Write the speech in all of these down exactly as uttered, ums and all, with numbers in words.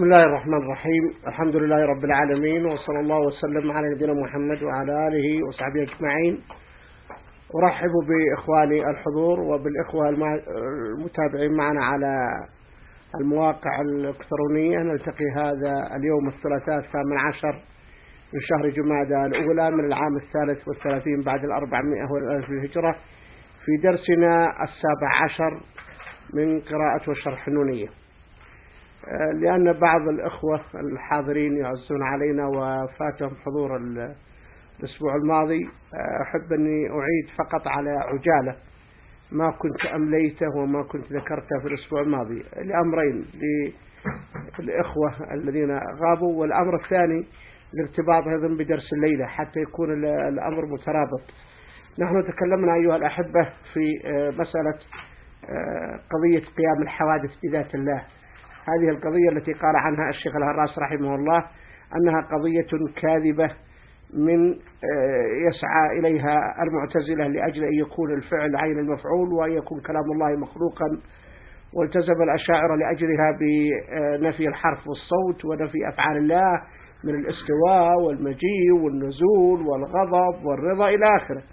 بسم الله الرحمن الرحيم. الحمد لله رب العالمين، وصلى الله وسلم على نبينا محمد وعلى آله وصحبه أجمعين. أرحب بإخواني الحضور وبالإخوة المتابعين معنا على المواقع الإلكترونية. نلتقي هذا اليوم الثلاثاء الثامن عشر من شهر جمادى الأولى من العام الثالث والثلاثين بعد الأربعمائة والألف الهجرة في درسنا السابع عشر من قراءة وشرح النونية. لأن بعض الأخوة الحاضرين يعزون علينا وفاتهم حضور الأسبوع الماضي، أحب أني أعيد فقط على عجالة ما كنت أمليته وما كنت ذكرته في الأسبوع الماضي لأمرين للإخوة الذين غابوا، والأمر الثاني الارتباط أيضا بدرس الليلة حتى يكون الأمر مترابط. نحن تكلمنا أيها الأحبة في مسألة قضية قيام الحوادث بذات الله. هذه القضية التي قال عنها الشيخ الهراس رحمه الله أنها قضية كاذبة من يسعى إليها المعتزلة لأجل أن يكون الفعل عين المفعول وأن يكون كلام الله مخلوقا، والتزم الأشاعرة لأجلها بنفي الحرف والصوت ونفي أفعال الله من الاستواء والمجيء والنزول والغضب والرضا إلى آخره.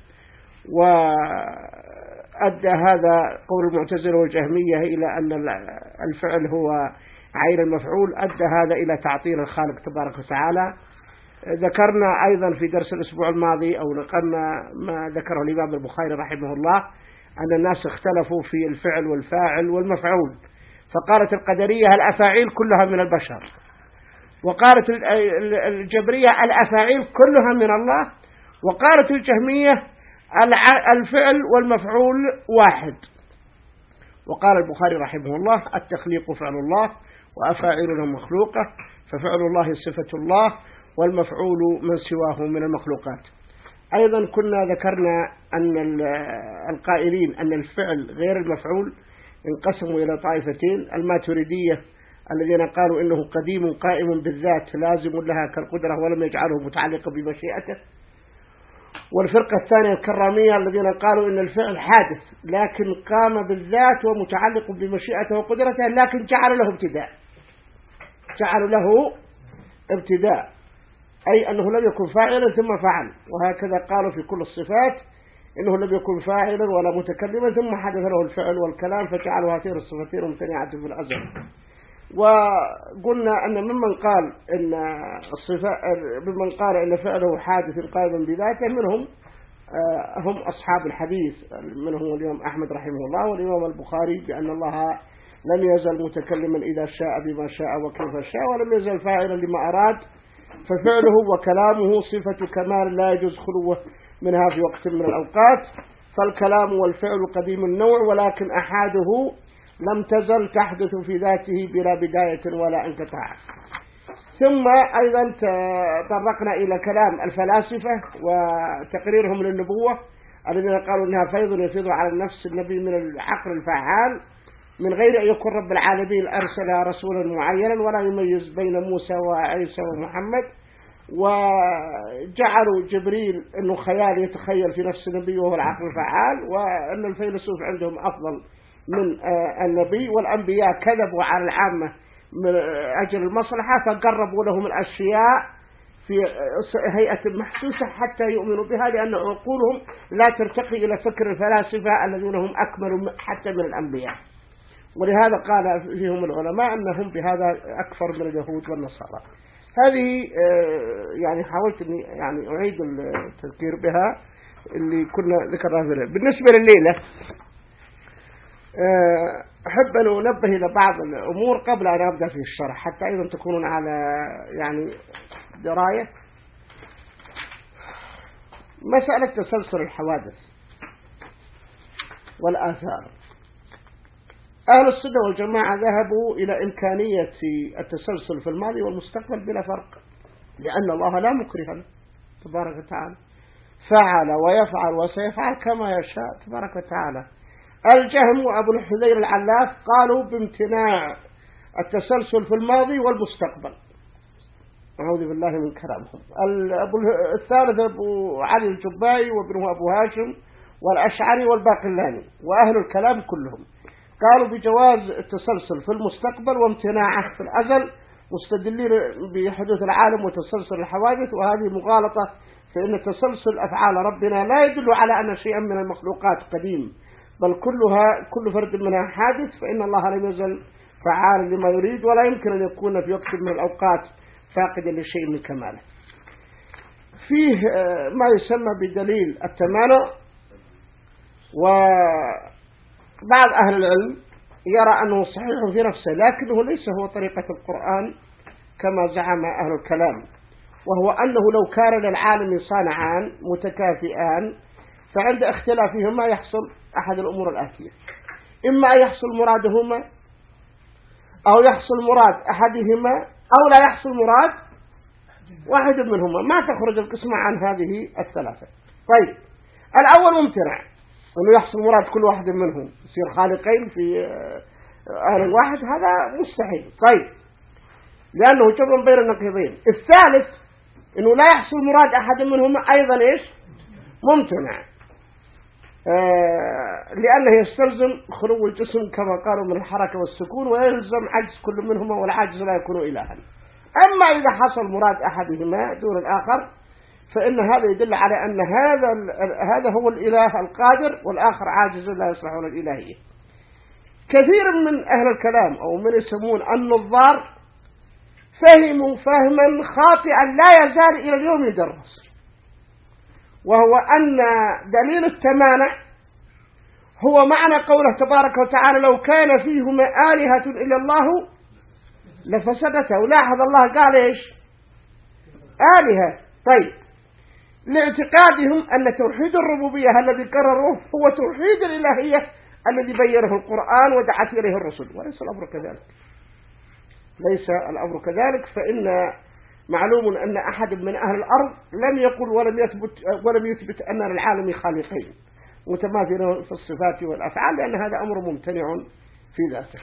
وأدى هذا قول المعتزلة والجهمية إلى أن الفعل هو عين المفعول، أدى هذا إلى تعطيل الخالق تبارك وتعالى. ذكرنا أيضا في درس الأسبوع الماضي أو نقلنا ما ذكره الإمام البخاري رحمه الله أن الناس اختلفوا في الفعل والفاعل والمفعول، فقالت القدرية الأفاعيل كلها من البشر، وقالت الجبرية الأفاعيل كلها من الله، وقالت الجهمية الفعل والمفعول واحد. وقال البخاري رحمه الله التخليق فعل الله وأفاعيلنا مخلوقة، ففعل الله صفة الله والمفعول من سواه من المخلوقات. أيضا كنا ذكرنا أن القائلين أن الفعل غير المفعول انقسموا إلى طائفتين: الماتريدية الذين قالوا إنه قديم قائم بالذات لازم لها كالقدرة ولم يجعله متعلقا بمشيئته، والفرقة الثانية الكرامية الذين قالوا إن الفعل حادث لكن قام بالذات ومتعلق بمشيئته وقدرته لكن جعل له ابتداء جعل له ابتداء أي أنه لم يكن فاعلا ثم فعل، وهكذا قالوا في كل الصفات إنه لم يكن فاعلا ولا متكلما ثم حدث له الفعل والكلام فجعلوا هاتين الصفتين ممتنعة في الأزل. وقلنا أن ممن قال إن الصفات ممن قال إن فعله حادث قائما بذاته منهم هم أصحاب الحديث، منهم اليوم أحمد رحمه الله والإمام البخاري بأن الله لم يزل متكلما إذا شاء بما شاء وكيف شاء ولم يزل فاعلا لما أراد، ففعله وكلامه صفة كمال لا يجوز خلوه منها في وقت من الأوقات. فالكلام والفعل قديم النوع ولكن أحاده لم تزل تحدث في ذاته بلا بداية ولا انقطاع. ثم أيضا تطرقنا إلى كلام الفلاسفة وتقريرهم للنبوة الذين قالوا إنها فيض يفيض على النفس النبي من العقل الفعال من غير أن يكون رب العالمين أرسل رسولا معينا ولا يميز بين موسى وعيسى ومحمد، وجعلوا جبريل أنه خيال يتخيل في نفس النبي وهو العقل الفعال، وأن الفيلسوف عندهم أفضل من النبي، والأنبياء كذبوا على العامة من أجل المصلحة فقربوا لهم الأشياء في هيئة محسوسة حتى يؤمنوا بها لأن عقولهم لا ترتقي إلى فكر الفلاسفة الذين هم أكمل حتى من الأنبياء. ولهذا قال فيهم العلماء أنهم بهذا أكثر من اليهود والنصارى. هذه يعني حاولت أني يعني أعيد التذكير بها اللي كنا ذكرناها. بالنسبة لليلة أحب أن أنبه إلى بعض الأمور قبل أن أبدأ في الشرح حتى أيضا تكونون على يعني دراية. مسألة تسلسل الحوادث والآثار، أهل السنة والجماعة ذهبوا إلى إمكانية التسلسل في الماضي والمستقبل بلا فرق، لأن الله لا مكره له تبارك وتعالى، فعل ويفعل وسيفعل كما يشاء تبارك وتعالى. الجهم وأبو الحذير العلاف قالوا بامتناع التسلسل في الماضي والمستقبل، أعوذ بالله من كلامهم. الثالث أبو علي الجبائي وابنه أبو هاشم والأشعري والباقلاني وأهل الكلام كلهم قالوا بجواز التسلسل في المستقبل وامتناعه في الأزل مستدلين بحدوث العالم وتسلسل الحوادث، وهذه مغالطة، فإن تسلسل أفعال ربنا لا يدل على أن شيئا من المخلوقات قديم، بل كلها كل فرد منها حادث، فإن الله لم يزل فعال لما يريد، ولا يمكن أن يكون في وقت من الأوقات فاقدا لشيء من كماله. فيه ما يسمى بدليل التمانع، وبعض أهل العلم يرى أنه صحيح في نفسه، لكنه ليس هو طريقة القرآن كما زعم أهل الكلام، وهو أنه لو كان للعالم صانعان متكافئان فعند اختلافهما يحصل أحد الأمور الآتية: إما أن يحصل مرادهما، أو يحصل مراد أحدهما، أو لا يحصل مراد واحد منهما، ما تخرج القسمة عن هذه الثلاثة. طيب، الأول ممتنع أنه يحصل مراد كل واحد منهم، يصير خالقين في آن واحد، هذا مستحيل. طيب، لأنه جمع بين النقيضين. الثالث أنه لا يحصل مراد أحد منهما أيضا إيش؟ ممتنع، آه لأنه يستلزم خلو الجسم كما قالوا من الحركة والسكون، ويلزم عجز كل منهما، والعجز لا يكون إلها. أما إذا حصل مراد أحدهما دون الآخر فإن هذا يدل على أن هذا هذا هو الإله القادر، والآخر عاجز لا يصلح للإلهية. كثير من أهل الكلام أو من يسمون النظار فهموا فهما خاطئا لا يزال إلى اليوم يدرس، وهو أن دليل التمانع هو معنى قوله تبارك وتعالى: لو كان فيهما آلهة إلا الله لفسدتا. ولاحظ الله قال إيش؟ آلهة. طيب، لاعتقادهم أن توحيد الربوبية الذي قرروه هو توحيد الإلهية الذي بينه القرآن ودعت إليه الرسل، وليس الأمر كذلك. ليس الأمر كذلك، فإن معلوم أن أحد من أهل الأرض لم يقل ولم يثبت ولم يثبت أن للعالم خالقين متماثلين في الصفات والأفعال، لأن هذا أمر ممتنع في ذاته.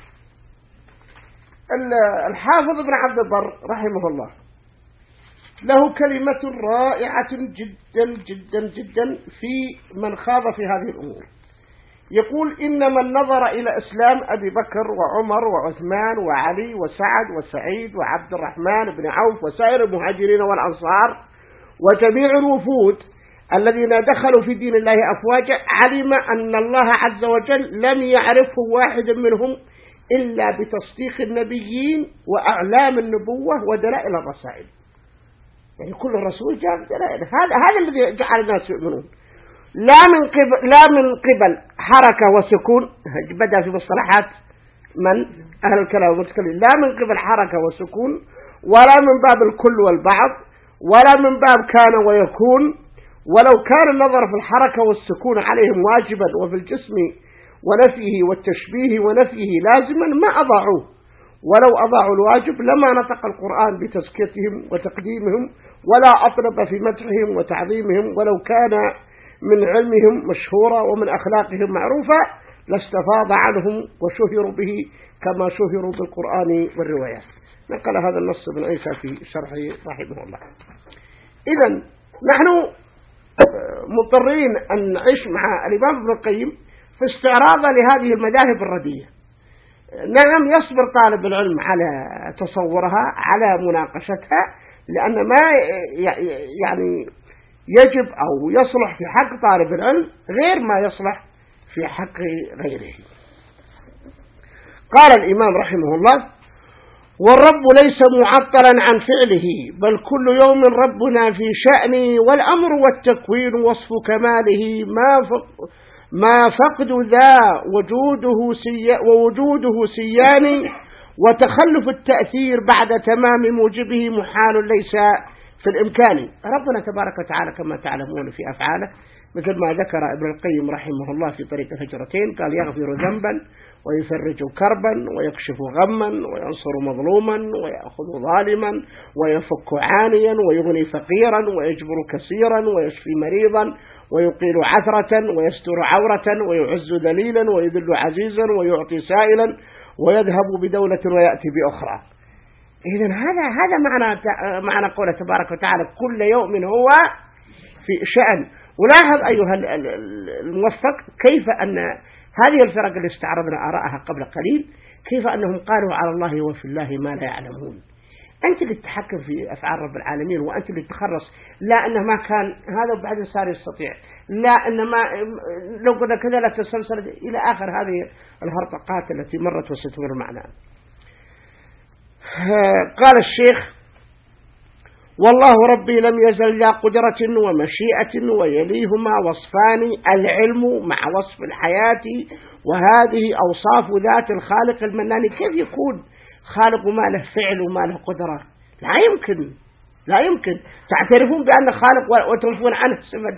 الحافظ ابن عبد البر رحمه الله له كلمة رائعة جدا جدا جدا في من خاض في هذه الأمور. يقول: إنما النظر إلى إسلام أبي بكر وعمر وعثمان وعلي وسعد وسعيد وعبد الرحمن بن عوف وسائر المهاجرين والأنصار وجميع الوفود الذين دخلوا في دين الله أفواجا، علم أن الله عز وجل لم يعرفه واحد منهم إلا بتصديق النبيين وأعلام النبوة ودلائل الرسائل. يعني كل رسول جاء بدلائل. هذا هذا الذي جعل الناس يؤمنون، لا من قبل لا من قبل حركة وسكون، بدأ في مصطلحات من أهل الكلام والمتكلم، لا من قبل حركة وسكون، ولا من باب الكل والبعض، ولا من باب كان ويكون. ولو كان النظر في الحركة والسكون عليهم واجبا وفي الجسم ونفيه والتشبيه ونفيه لازما ما أضاعوه، ولو أضاعوا الواجب لما نطق القرآن بتزكيتهم وتقديمهم، ولا أطلب في مدحهم وتعظيمهم، ولو كان من علمهم مشهورا ومن أخلاقهم معروفة لاستفاض عنهم وشهروا به كما شهروا بالقرآن والروايات. نقل هذا النص ابن عيسى في شرحه رحمه الله. إذن نحن مضطرين أن نعيش مع الإمام ابن القيم في استعراض لهذه المذاهب الرديئة. نعم، يصبر طالب العلم على تصورها، على مناقشتها، لأن ما يعني يجب أو يصلح في حق طالب العلم غير ما يصلح في حق غيره. قال الإمام رحمه الله: والرب ليس معطلا عن فعله، بل كل يوم ربنا في شأن، والأمر والتكوين وصف كماله، ما فق ما فقد ذا وجوده سي ووجوده سيان، وتخلف التأثير بعد تمام موجبه محال ليس في الإمكان. ربنا تبارك وتعالى كما تعلمون في أفعاله، مثل ما ذكر ابن القيم رحمه الله في طريق الهجرتين، قال: يغفر ذنبا ويفرج كربا ويكشف غما وينصر مظلوما ويأخذ ظالما ويفك عانيا ويغني فقيرا ويجبر كثيرا ويشفي مريضا ويقيل عثرة ويستر عورة ويعز ذليلا ويذل عزيزا ويعطي سائلا ويذهب بدولة ويأتي بأخرى. إذن هذا هذا معنى معنى قوله تبارك وتعالى: كل يوم هو في شأن. ولاحظ أيها الموفق كيف أن هذه الفرق اللي استعرضنا آراءها قبل قليل، كيف أنهم قالوا على الله وفي الله ما لا يعلمون. أنت اللي تتحكم في أفعال رب العالمين، وأنت اللي تخرص. لا أنه ما كان هذا وبعدين صار يستطيع، لا أنه ما لو قلنا كذا لا تسلسل إلى آخر هذه الهرطقات التي مرت وستمر معنا. قال الشيخ: والله ربي لم يزل ذا قدرة ومشيئة ويليهما وصفان، العلم مع وصف الحياة، وهذه أوصاف ذات الخالق المنان. كيف يكون خالق وما له فعل وما له قدرة؟ لا يمكن، لا يمكن. تعترفون بأن خالق وتنفون عنه صفة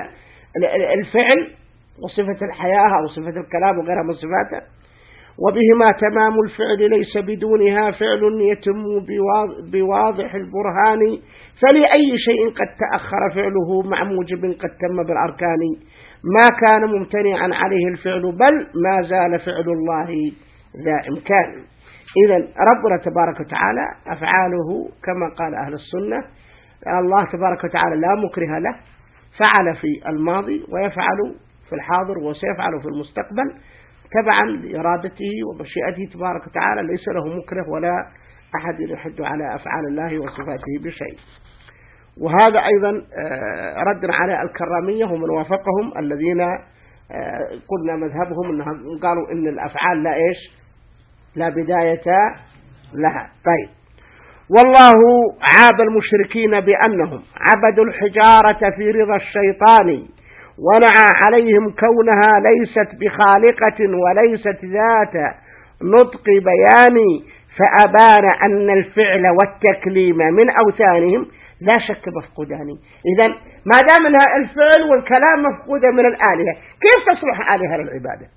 الفعل وصفة الحياة وصفة الكلام وغيرها من صفاته. وبهما تمام الفعل ليس بدونها فعل يتم بواضح البرهان، فلأي شيء قد تأخر فعله مع موجب قد تم بالأركان، ما كان ممتنعا عليه الفعل بل ما زال فعل الله ذا إمكان. إذن ربنا تبارك وتعالى أفعاله كما قال أهل السنة، الله تبارك وتعالى لا مكره له، فعل في الماضي ويفعل في الحاضر وسيفعل في المستقبل تبعا لإرادته ومشيئته تبارك وتعالى، ليس له مكره ولا أحد يحد على أفعال الله وصفاته بشيء. وهذا أيضا رد على الكرامية ومن وافقهم الذين قلنا مذهبهم أنهم قالوا إن الأفعال لا إيش لا بداية لها. طيب، والله عاب المشركين بأنهم عبدوا الحجارة في رضا الشيطان، ونعى عليهم كونها ليست بخالقة وليست ذات نطق بيان، فأبان أن الفعل والتكليم من أوثانهم لا شك مفقودان. إذن ما دام الفعل والكلام مفقودة من الآلهة، كيف تصلح آلهة للعبادة؟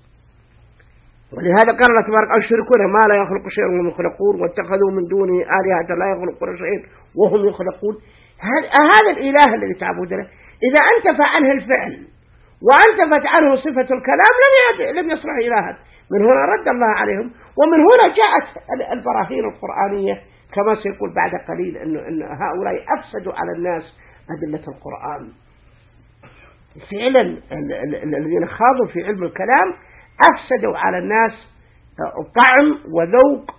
ولهذا قال الله تبارك: أشركون ما لا يخلق شيئا وهم يخلقون، واتخذوا من دونه آلهة لا يخلقون شيئا وهم يخلقون. هذا الإله الذي تعبدونه إذا أنت فعنه الفعل وأنت فتعنه صفة الكلام لم لم يصلح إلها. من هنا رد الله عليهم، ومن هنا جاءت البراهين القرآنية كما سيقول بعد قليل إنه إن هؤلاء أفسدوا على الناس أدلة القرآن. فعلا الذين خاضوا في علم الكلام أفسدوا على الناس طعم وذوق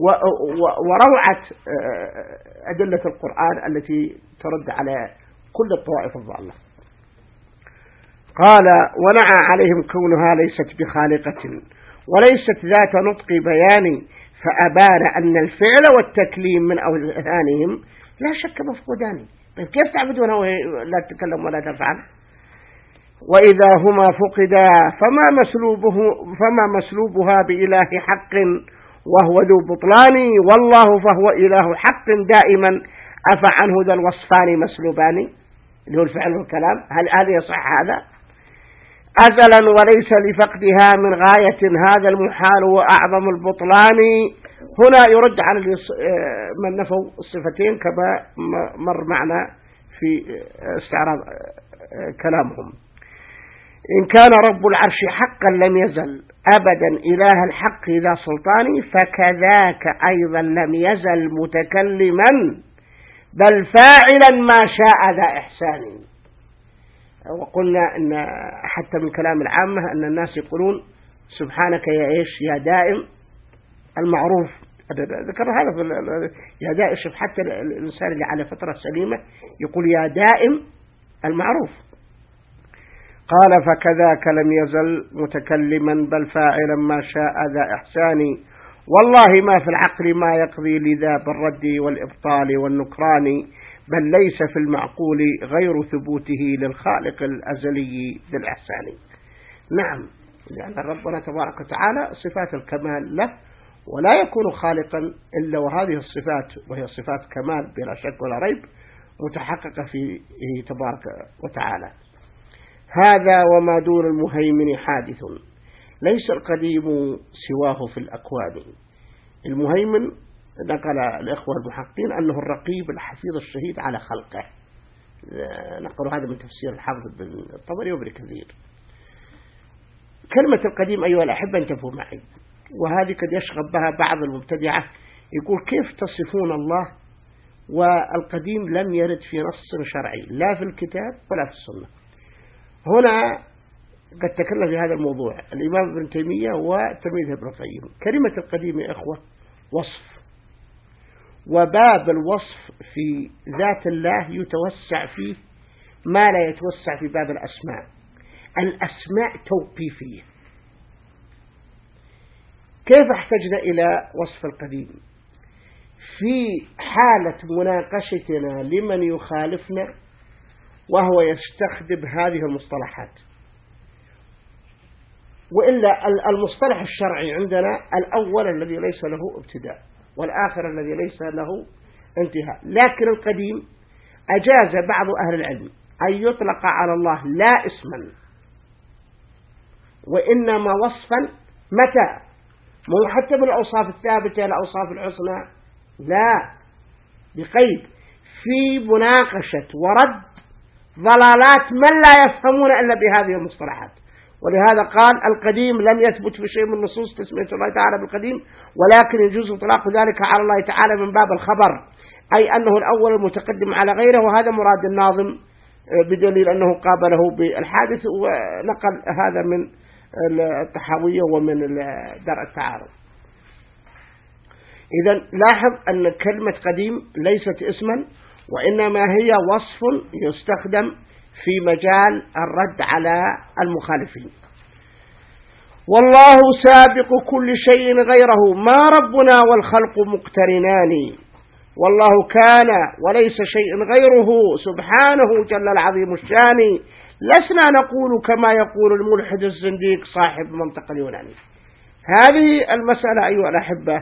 وروعة أدلة القرآن التي ترد على كل الطوائف الضالة. قال: ونعى عليهم كونها ليست بخالقة وليست ذات نطق بيان، فأبان أن الفعل والتكليم من أوثانهم لا شك مفقودان. طيب كيف تعبدونها وهي لا تتكلم ولا تفعل؟ وإذا هما فقدا فما مسلوبه فما مسلوبها بإله حق وهو ذو بطلان، والله فهو إله حق دائما أفعنه ذا الوصفان مسلوبان، اللي هو الفعل والكلام. هل هذا يصح هذا؟ أزلا وليس لفقدها من غاية هذا المحال وأعظم البطلان. هنا يرد على من نفوا الصفتين كما مر معنا في استعراض كلامهم. إن كان رب العرش حقا لم يزل أبدا إله الحق ذا سلطان، فكذاك أيضا لم يزل متكلما بل فاعلا ما شاء ذا إحسان. وقلنا أن حتى من كلام العامة أن الناس يقولون سبحانك يا إيش يا دائم المعروف. ذكر هذا في يا دائم. شوف حتى الإنسان اللي على فترة سليمة يقول يا دائم المعروف. قال: فكذاك لم يزل متكلما بل فاعلا ما شاء ذا إحسان، والله ما في العقل ما يقضي لذا بالرد والإبطال والنكران، بل ليس في المعقول غير ثبوته للخالق الأزلي بالإحسان. نعم، لأن ربنا تبارك وتعالى صفات الكمال له، ولا يكون خالقا إلا وهذه الصفات وهي صفات كمال بلا شك ولا ريب متحققة فيه تبارك وتعالى. هذا وما دون المهيمن حادث، ليس القديم سواه في الأكوان. المهيمن نقل الإخوة المحققين أنه الرقيب الحفيظ الشهيد على خلقه. نقل هذا من تفسير الحافظ بن الطبري وابن كثير. كلمة القديم أيها الأحبة انتبهوا معي، وهذه قد يشغب بها بعض المبتدعة، يقول كيف تصفون الله والقديم لم يرد في نص شرعي لا في الكتاب ولا في السنة. هنا قد تكلم في هذا الموضوع الإمام ابن تيمية وتلميذه ابن القيم. كلمة القديم يا إخوة وصف، وباب الوصف في ذات الله يتوسع فيه ما لا يتوسع في باب الأسماء. الأسماء توقيفية. كيف احتجنا إلى وصف القديم؟ في حالة مناقشتنا لمن يخالفنا وهو يستخدم هذه المصطلحات. وإلا المصطلح الشرعي عندنا الأول الذي ليس له ابتداء، والآخر الذي ليس له انتهاء. لكن القديم أجاز بعض أهل العلم أن يطلق على الله لا اسما وإنما وصفا. متى؟ مو حتى بالأوصاف الثابتة الأوصاف الحسنى، لا، بقيد في مناقشة ورد ضلالات من لا يفهمون إلا بهذه المصطلحات. ولهذا قال القديم لم يثبت في شيء من نصوص تسمية الله تعالى بالقديم، ولكن يجوز إطلاق ذلك على الله تعالى من باب الخبر، أي أنه الأول المتقدم على غيره، وهذا مراد الناظم بدليل أنه قابله بالحادث، ونقل هذا من الطحاوية ومن درء التعارض. إذن لاحظ أن كلمة قديم ليست اسما، وإنما هي وصف يستخدم في مجال الرد على المخالفين. والله سابق كل شيء غيره، ما ربنا والخلق مقترنان. والله كان وليس شيء غيره سبحانه جل العظيم الشان. لسنا نقول كما يقول الملحد الزنديق صاحب منطق اليوناني. هذه المسألة أيها الأحبة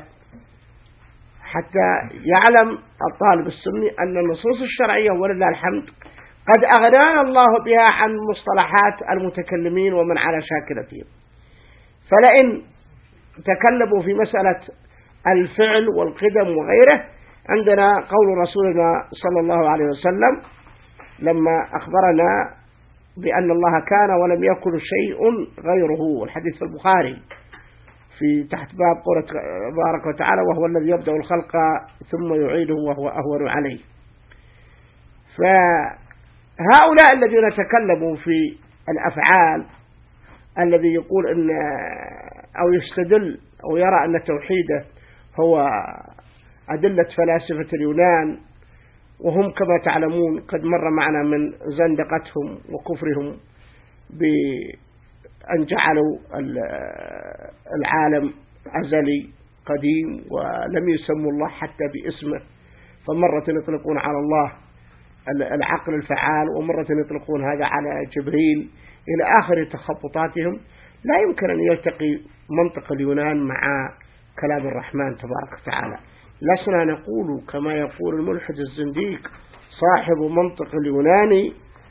حتى يعلم الطالب السني أن النصوص الشرعية ولله الحمد قد أغنانا الله بها عن مصطلحات المتكلمين ومن على شاكلتهم. فلئن تكلموا في مسألة الفعل والقدم وغيره، عندنا قول رسولنا صلى الله عليه وسلم لما أخبرنا بأن الله كان ولم يكن شيء غيره، الحديث في البخاري في تحت باب قوله تبارك وتعالى وهو الذي يبدأ الخلق ثم يعيده وهو أهون عليه. فهؤلاء الذين تكلموا في الأفعال الذي يقول أن أو يستدل أو يرى أن توحيده هو أدلة فلاسفة اليونان، وهم كما تعلمون قد مر معنا من زندقتهم وكفرهم بأن جعلوا العالم أزلي قديم ولم يسموا الله حتى باسمه، فمرة يطلقون على الله العقل الفعال، ومرة يطلقون هذا على جبريل، إلى آخر تخبطاتهم. لا يمكن أن يلتقي منطق اليونان مع كلام الرحمن تبارك وتعالى. لسنا نقول كما يقول الملحد الزنديق صاحب منطق اليوناني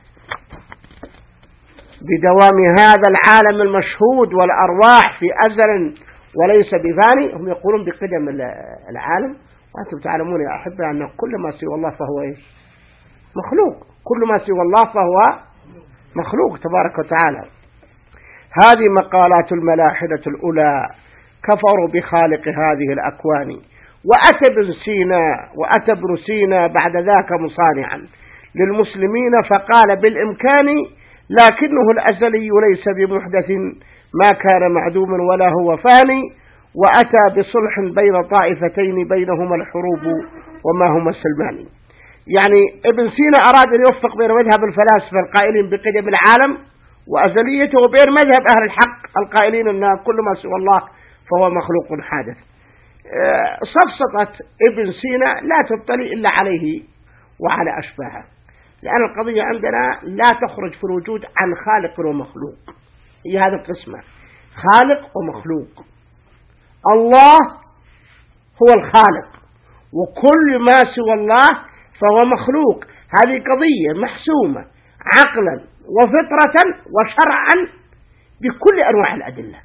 بدوام هذا العالم المشهود والأرواح في أزل وليس بفاني. هم يقولون بقدم العالم، وأنتم تعلمون يا أحبة أن كل ما سوى الله فهو إيش؟ مخلوق. كل ما سوى الله فهو مخلوق تبارك وتعالى. هذه مقالات الملاحدة الأولى كفروا بخالق هذه الأكوان. وأتى ابن سينا وأتى ابن سينا بعد ذاك مصانعا للمسلمين فقال بالإمكان لكنه الأزلي ليس بمحدث ما كان معدوما ولا هو فاني. وأتى بصلح بين طائفتين بينهما الحروب وما هما سلمان. يعني ابن سينا أراد أن يوفق بين مذهب الفلاسفة القائلين بقدم العالم وأزليته وبين مذهب أهل الحق القائلين أن كل ما سوى الله فهو مخلوق حادث. صفصطة ابن سينا لا تبطلي إلا عليه وعلى أشباهه، لأن القضية عندنا لا تخرج في الوجود عن خالق ومخلوق. هي هذا القسمة، خالق ومخلوق. الله هو الخالق، وكل ما سوى الله فهو مخلوق. هذه قضية محسومة عقلا وفطرة وشرعا بكل أنواع الأدلة.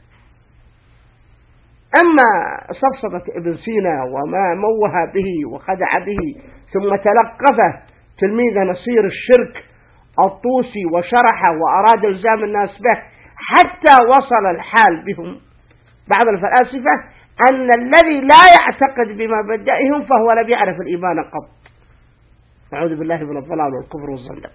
أما صفصفة ابن سينا وما موه به وخدع به ثم تلقفه تلميذ نصير الشرك الطوسي وشرحه وأراد إلزام الناس به، حتى وصل الحال بهم بعض الفلاسفة أن الذي لا يعتقد بمبدئهم فهو لم يعرف الإيمان قط. أعوذ بالله من الضلال والكفر والزندقة.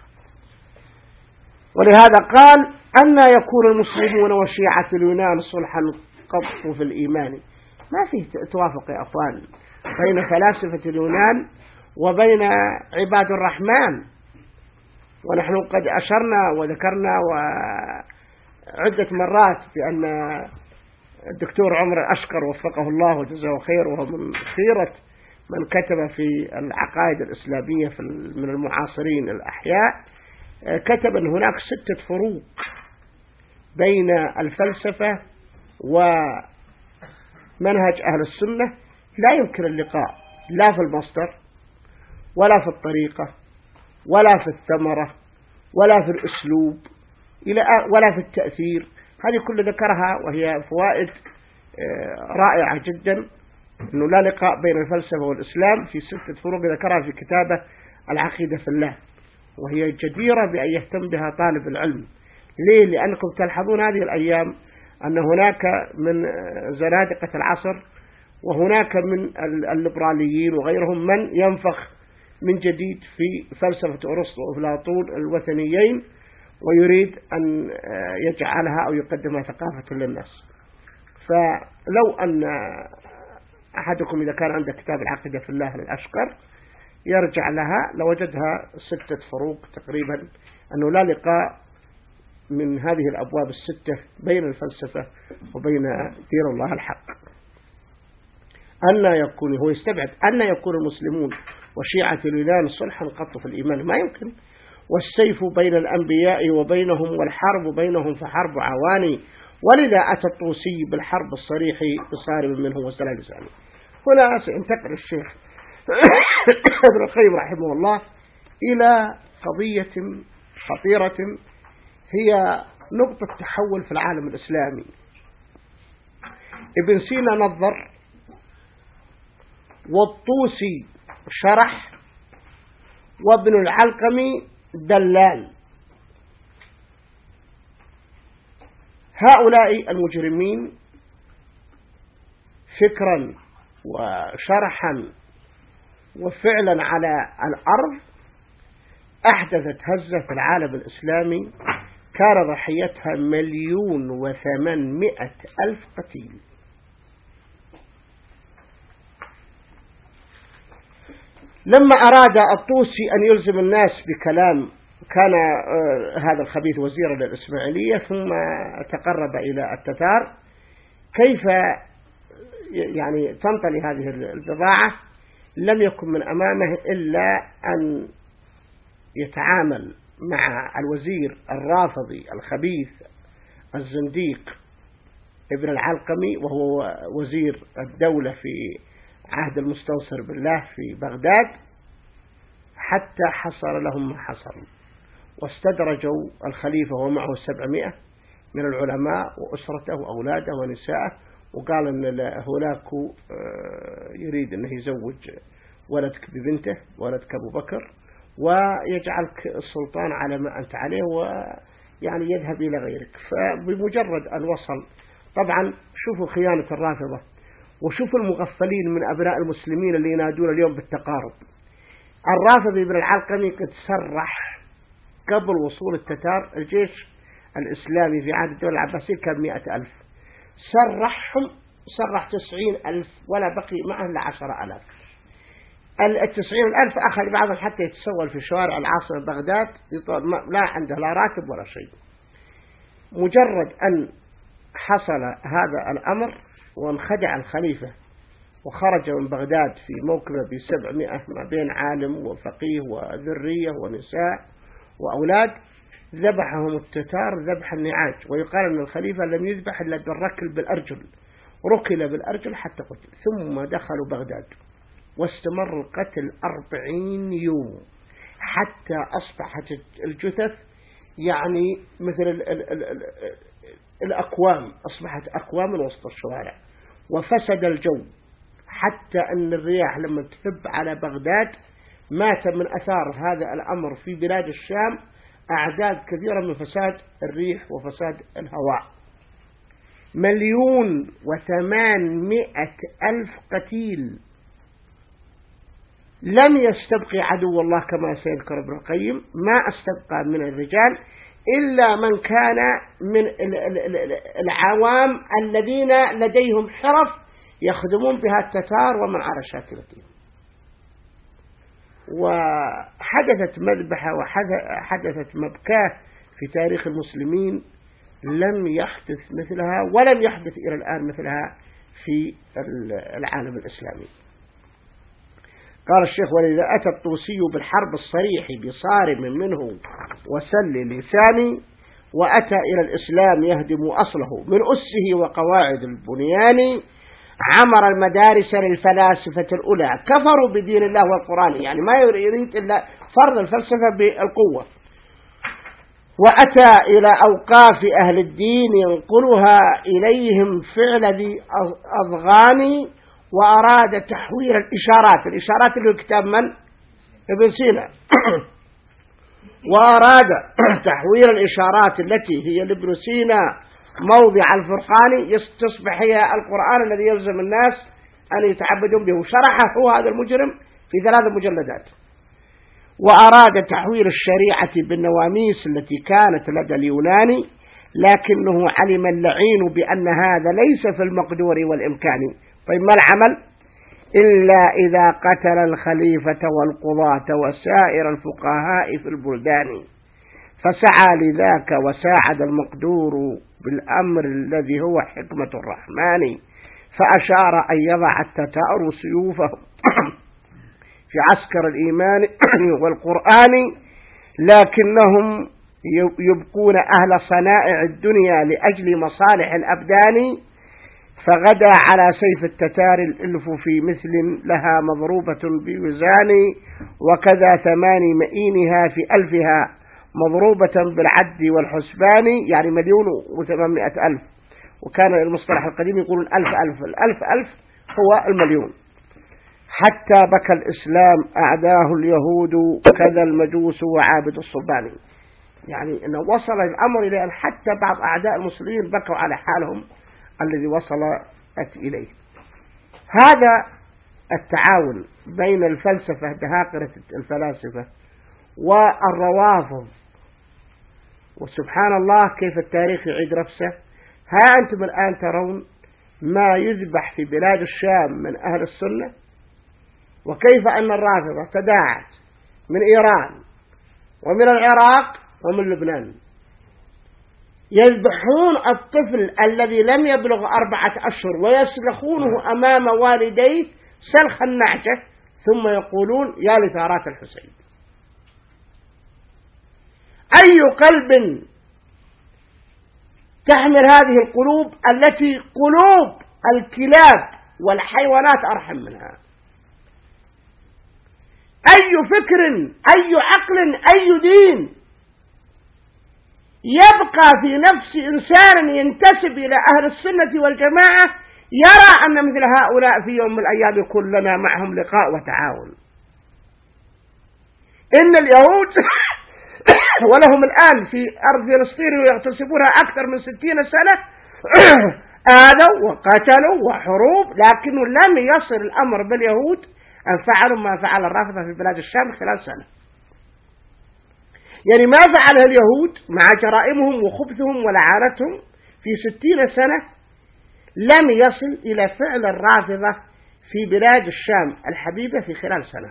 ولهذا قال أن يكون المسلمون وشيعة اليونان صلحا قط في الإيمان. ما فيه توافق يا أخوان. بين فلاسفة اليونان وبين عباد الرحمن. ونحن قد أشرنا وذكرنا وعدة مرات بأن الدكتور عمر الأشقر وفقه الله وجزاه خير، وهو من خيرة من كتب في العقائد الإسلامية من المعاصرين الأحياء، كتب أن هناك ستة فروق بين الفلسفة ومنهج أهل السنة لا يمكن اللقاء، لا في المصدر ولا في الطريقة ولا في الثمرة ولا في الأسلوب ولا في التأثير. هذه كل ذكرها وهي فوائد رائعة جدا، أنه لا لقاء بين الفلسفة والإسلام في ستة فروق ذكرها في كتابه العقيدة في الله، وهي جديرة بأن يهتم بها طالب العلم. ليه؟ لأنكم تلحظون هذه الأيام أن هناك من زنادقة العصر وهناك من الليبراليين وغيرهم من ينفخ من جديد في فلسفة أرسطو وأفلاطون الوثنيين، ويريد أن يجعلها أو يقدمها ثقافة للناس. فلو أن أحدكم إذا كان عنده كتاب العقيدة في الله للأشقر يرجع لها لوجدها ستة فروق تقريبا، أنه لا لقاء من هذه الأبواب الستة بين الفلسفة وبين دين الله الحق. أن يكون هو يستبعد أن يكون المسلمون وشيعة اليونان صلحا قط في الإيمان، ما يمكن. والسيف بين الأنبياء وبينهم والحرب بينهم فحرب عواني، ولذا أتى الطوسي بالحرب الصريح بصارم منه وسلال لسانه. هنا سينتقل الشيخ ابن القيم رحمه الله إلى قضية خطيرة هي نقطة تحول في العالم الإسلامي. ابن سينا نظر والطوسي شرح وابن العلقمي دلال. هؤلاء المجرمين فكرا وشرحا وفعلا على الأرض أحدثت هزة في العالم الإسلامي كان ضحيتها مليون وثمانمائة ألف قتيل. لما أراد الطوسي أن يلزم الناس بكلام كان هذا الخبيث وزيرا للإسماعيلية ثم تقرب إلى التتار كيف يعني تنطلي هذه البضاعة، لم يكن من أمامه إلا أن يتعامل مع الوزير الرافضي الخبيث الزنديق ابن العلقمي، وهو وزير الدولة في عهد المستنصر بالله في بغداد، حتى حصل لهم ما حصل، واستدرجوا الخليفة ومعه سبعمائة من العلماء وأسرته وأولاده ونساءه، وقال أن هناك يريد أنه يزوج ولدك ببنته ولدك أبو بكر ويجعلك السلطان على ما أنت عليه ويعني يذهب إلى غيرك. فبمجرد أن وصل، طبعا شوفوا خيانة الرافضة وشوفوا المغفلين من أبناء المسلمين اللي ينادون اليوم بالتقارب. الرافضي ابن العلقمي قد سرح قبل وصول التتار الجيش الإسلامي في عهد الدولة العباسية كان مئة ألف، سرحهم سرح تسعين ألف ولا بقي معه إلا عشرة ألاف. التسعين ألف أخذ بعضهم حتى يتسول في شوارع العاصمة بغداد، لا عنده لا راتب ولا شيء. مجرد أن حصل هذا الأمر وانخدع الخليفة وخرج من بغداد في موكبه بسبعمائة ما بين عالم وفقيه وذرية ونساء وأولاد، ذبحهم التتار ذبح النعاج. ويقال أن الخليفة لم يذبح إلا بالركل بالأرجل، ركل بالأرجل حتى قتل. ثم دخلوا بغداد واستمر القتل أربعين يوم حتى أصبحت الجثث يعني مثل ال ال ال ال الأكوام، أصبحت أكوام وسط الشوارع، وفسد الجو حتى أن الرياح لما تهب على بغداد مات من أثار هذا الأمر في بلاد الشام أعداد كثيرة من فساد الريح وفساد الهواء. مليون وثمانمائة ألف قتيل. لم يستبقي عدو الله كما سيذكر ابن القيم، ما استبقى من الرجال إلا من كان من العوام الذين لديهم حرف يخدمون بها التتار ومن على شاكلتهم. وحدثت مذبحة وحدثت مبكاة في تاريخ المسلمين لم يحدث مثلها ولم يحدث إلى الآن مثلها في العالم الإسلامي. قال الشيخ: ولذا أتى الطوسي بالحرب الصريح بصارم منه وسل لساني، وأتى إلى الإسلام يهدم أصله من أسه وقواعد البنيان، عمر المدارس للفلاسفة الأولى كفروا بدين الله والقرآن، يعني ما يريد إلا فرض الفلسفة بالقوة. وأتى إلى أوقاف أهل الدين ينقلها إليهم فعل ذي أضغان، وأراد تحويل الإشارات الإشارات اللي كتاب من؟ ابن سينا وأراد تحويل الإشارات التي هي لابن سينا موضع الفرقان تصبح هي القرآن الذي يلزم الناس أن يتعبدون به. شرحه هو هذا المجرم في ثلاث مجلدات. وأراد تحويل الشريعة بالنواميس التي كانت لدى اليوناني، لكنه علم اللعين بأن هذا ليس في المقدور والإمكان. طيب ما العمل؟ إلا إذا قتل الخليفة والقضاة وسائر الفقهاء في البلدان، فسعى لذاك وساعد المقدور بالأمر الذي هو حكمة الرحمن، فأشار أن يضع التتار سيوفهم في عسكر الإيمان والقرآن، لكنهم يبقون أهل صنائع الدنيا لأجل مصالح الأبدان، فغدا على سيف التتار الإلف في مثل لها مضروبة بوزان، وكذا ثماني مئينها في ألفها مضروبة بالعد والحسبان، يعني مليون وثمانمائة ألف. وكان المصطلح القديم يقول الألف ألف الألف ألف هو المليون. حتى بكى الإسلام أعداه اليهود كذا المجوس وعابد الصلبان، يعني أنه وصل الأمر إلى أن حتى بعض أعداء المسلمين بكوا على حالهم الذي وصلت إليه. هذا التعاون بين الفلسفة دهاقرة الفلاسفة والروافض، وسبحان الله كيف التاريخ يعيد نفسه. ها أنتم الآن ترون ما يذبح في بلاد الشام من أهل السنة، وكيف أن الرافضة تداعت من إيران ومن العراق ومن لبنان، يذبحون الطفل الذي لم يبلغ أربعة أشهر ويسلخونه أمام والديه سلخ النعجة، ثم يقولون يا لثارات الحسين. أي قلب تحمل هذه القلوب التي قلوب الكلاب والحيوانات أرحم منها؟ أي فكر، أي عقل، أي دين يبقى في نفس إنسان ينتسب إلى أهل السنة والجماعة يرى أن مثل هؤلاء في يوم من الأيام يكون لنا معهم لقاء وتعاون؟ إن اليهود ولهم الآن في أرض فلسطين ويغتصبونها أكثر من ستين سنة آذوا وقتلوا وحروب، لكنه لم يصل الأمر باليهود أن فعلوا ما فعل الرافضة في بلاد الشام خلال سنة. يعني ما فعله اليهود مع جرائمهم وخبثهم ولعانتهم في ستين سنة لم يصل إلى فعل الرافضة في بلاد الشام الحبيبة في خلال سنة.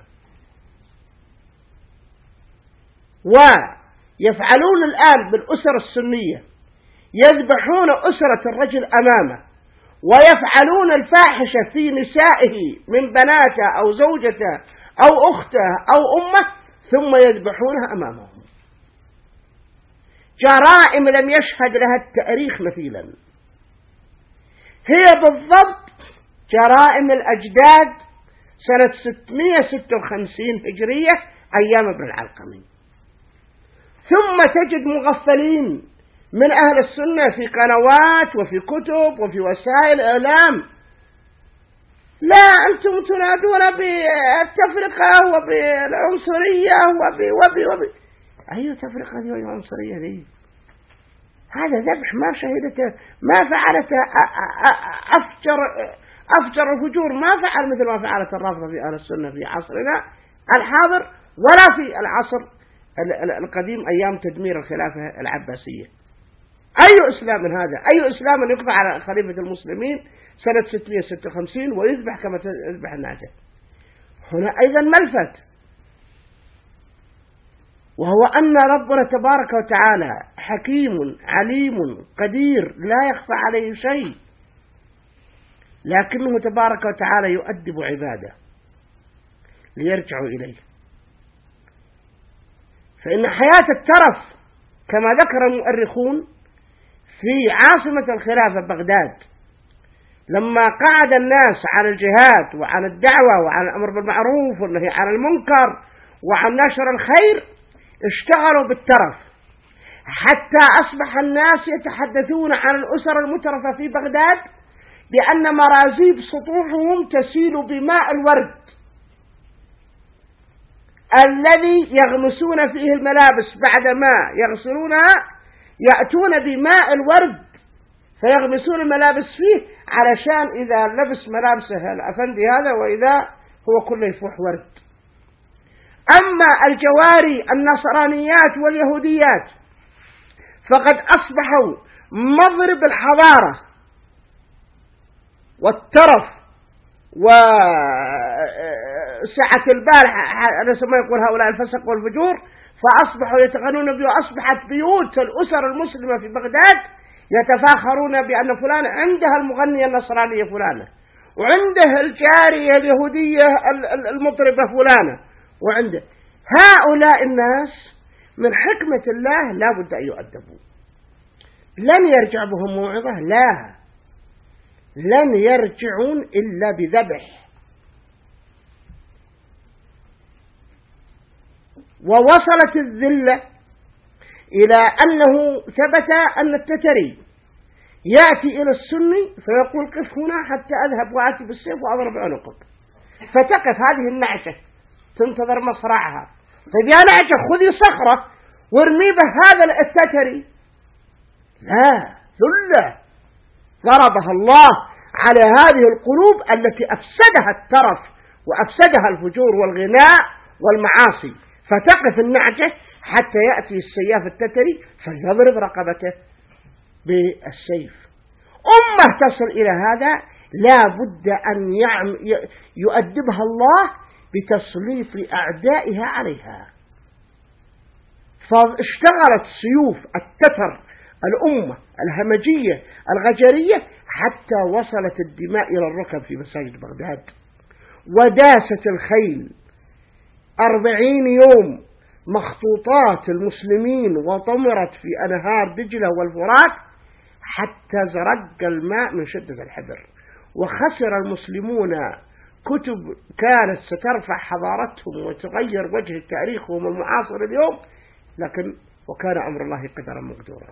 ويفعلون الآن بالأسر السنية، يذبحون أسرة الرجل أمامه، ويفعلون الفاحشة في نسائه من بناته أو زوجته أو أخته أو أمه، ثم يذبحونها أمامهم. جرائم لم يشهد لها التاريخ مثيلا، هي بالضبط جرائم الأجداد سنة ستمائة وستة وخمسين هجرية أيام ابن العلقمي. ثم تجد مغفلين من أهل السنة في قنوات وفي كتب وفي وسائل إعلام، لا أنتم تنادون بالتفرقة وبالعنصرية وبي وبي وبي أي تفرقة دي والعنصرية دي؟ هذا ذبح ما شهدته، ما فعلته أفجر أفجر الفجور، ما فعل مثل ما فعلت الرافضة في أهل السنة في عصرنا الحاضر ولا في العصر القديم أيام تدمير الخلافة العباسية. أي إسلام هذا؟ أي إسلام يقضى على خليفة المسلمين سنة ستمائة وستة وخمسين ويذبح كما تذبح النعجة؟ هنا أيضا ملفت، وهو أن ربنا تبارك وتعالى حكيم عليم قدير لا يخفى عليه شيء، لكنه تبارك وتعالى يؤدب عباده ليرجعوا إليه. فإن حياة الترف كما ذكر المؤرخون في عاصمة الخلافة بغداد، لما قعد الناس على الجهاد وعن الدعوة وعن الأمر بالمعروف والنهي عن المنكر وعن نشر الخير، اشتغلوا بالترف حتى أصبح الناس يتحدثون عن الأسر المترفة في بغداد بأن مرازيب سطوحهم تسيل بماء الورد الذي يغمسون فيه الملابس بعدما يغسلونها، يأتون بماء الورد فيغمسون الملابس فيه علشان إذا لبس ملابسه الأفندي هذا وإذا هو كله يفوح ورد. أما الجواري النصرانيات واليهوديات فقد أصبحوا مضرب الحضارة والترف وسعة البال، على ما يقول هؤلاء الفسق والفجور، فأصبحوا يتغنون بها. أصبحت بيوت الأسر المسلمة في بغداد يتفاخرون بأن فلان عندها المغنية النصرانية فلانة، وعنده الجارية اليهودية المطربة فلانة، وعنده. هؤلاء الناس من حكمة الله لا بد أن يؤدبوا. لن يرجع بهم موعظة، لا، لن يرجعون إلا بذبح. ووصلت الذلة إلى أنه ثبت أن التتري يأتي إلى السني فيقول قف هنا حتى أذهب وآتي بالسيف وأضرب عنقك، فتقف هذه النعشة تنتظر مصرعها. طيب يا نعشة خذي صخرة وارمي بهذا التتري، لا، ذلة ضربها الله على هذه القلوب التي أفسدها الترف وأفسدها الفجور والغناء والمعاصي، فتقف النعجة حتى يأتي السياف التتري فيضرب رقبته بالسيف. أمة تصل إلى هذا لا بد أن يؤدبها الله بتسليط أعدائها عليها. فاشتغلت سيوف التتر الأمة الهمجية الغجرية حتى وصلت الدماء إلى الركب في مساجد بغداد، وداست الخيل أربعين يوم مخطوطات المسلمين وطمرت في أنهار دجلة والفرات حتى زرق الماء من شدة الحبر. وخسر المسلمون كتب كانت سترفع حضارتهم وتغير وجه تاريخهم المعاصر اليوم، لكن وكان أمر الله قدرا مقدورا.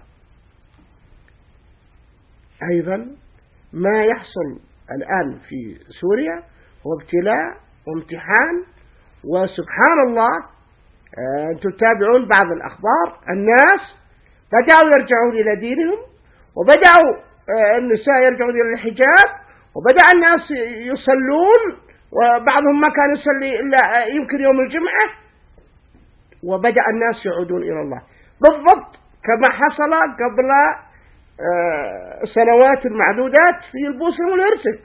أيضا ما يحصل الآن في سوريا هو ابتلاء وامتحان، وسبحان الله أنتم تتابعون بعض الأخبار، الناس بدأوا يرجعون إلى دينهم، وبدأوا النساء يرجعون إلى الحجاب، وبدأ الناس يصلون، وبعضهم ما كان يصلي إلا يمكن يوم الجمعة، وبدأ الناس يعودون إلى الله بالضبط كما حصل قبل سنوات معدودات في البوسنة والهرسك.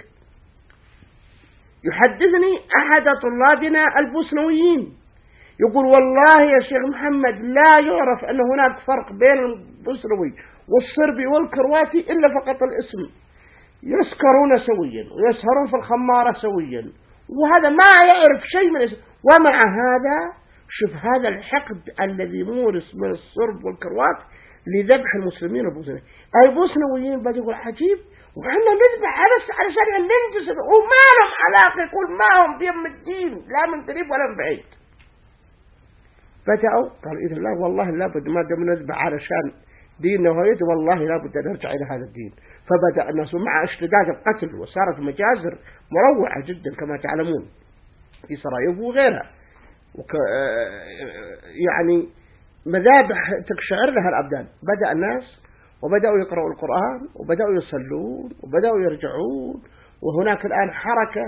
يحدثني أحد طلابنا البوسنويين يقول والله يا شيخ محمد لا يعرف أن هناك فرق بين البوسنوي والصربي والكرواتي إلا فقط الاسم، يسكرون سويا ويسهرون في الخمارة سويا، وهذا ما يعرف شيء من اسم. ومع هذا شوف هذا الحقد الذي مورس من الصرب والكروات لذبح المسلمين البوسنويين. البوسنويين بدأوا يقول عجيب، وعنا نذبح علشان ننجس، وما لهم علاقة، يقول ما هم بيم الدين لا من قريب ولا من بعيد. بدأوا قالوا إذا لا والله لابد ما دام نذبح علشان ديننا وهيد والله لابد أن نرجع إلى هذا الدين. فبدأ الناس مع اشتداد القتل وصارت مجازر مروعة جدا كما تعلمون في سراييفو وغيرها، وك يعني مذابح تقشعر لها الأبدان. بدأ الناس وبدأوا يقرأوا القرآن وبدأوا يصلون وبدأوا يرجعون وهناك الآن حركة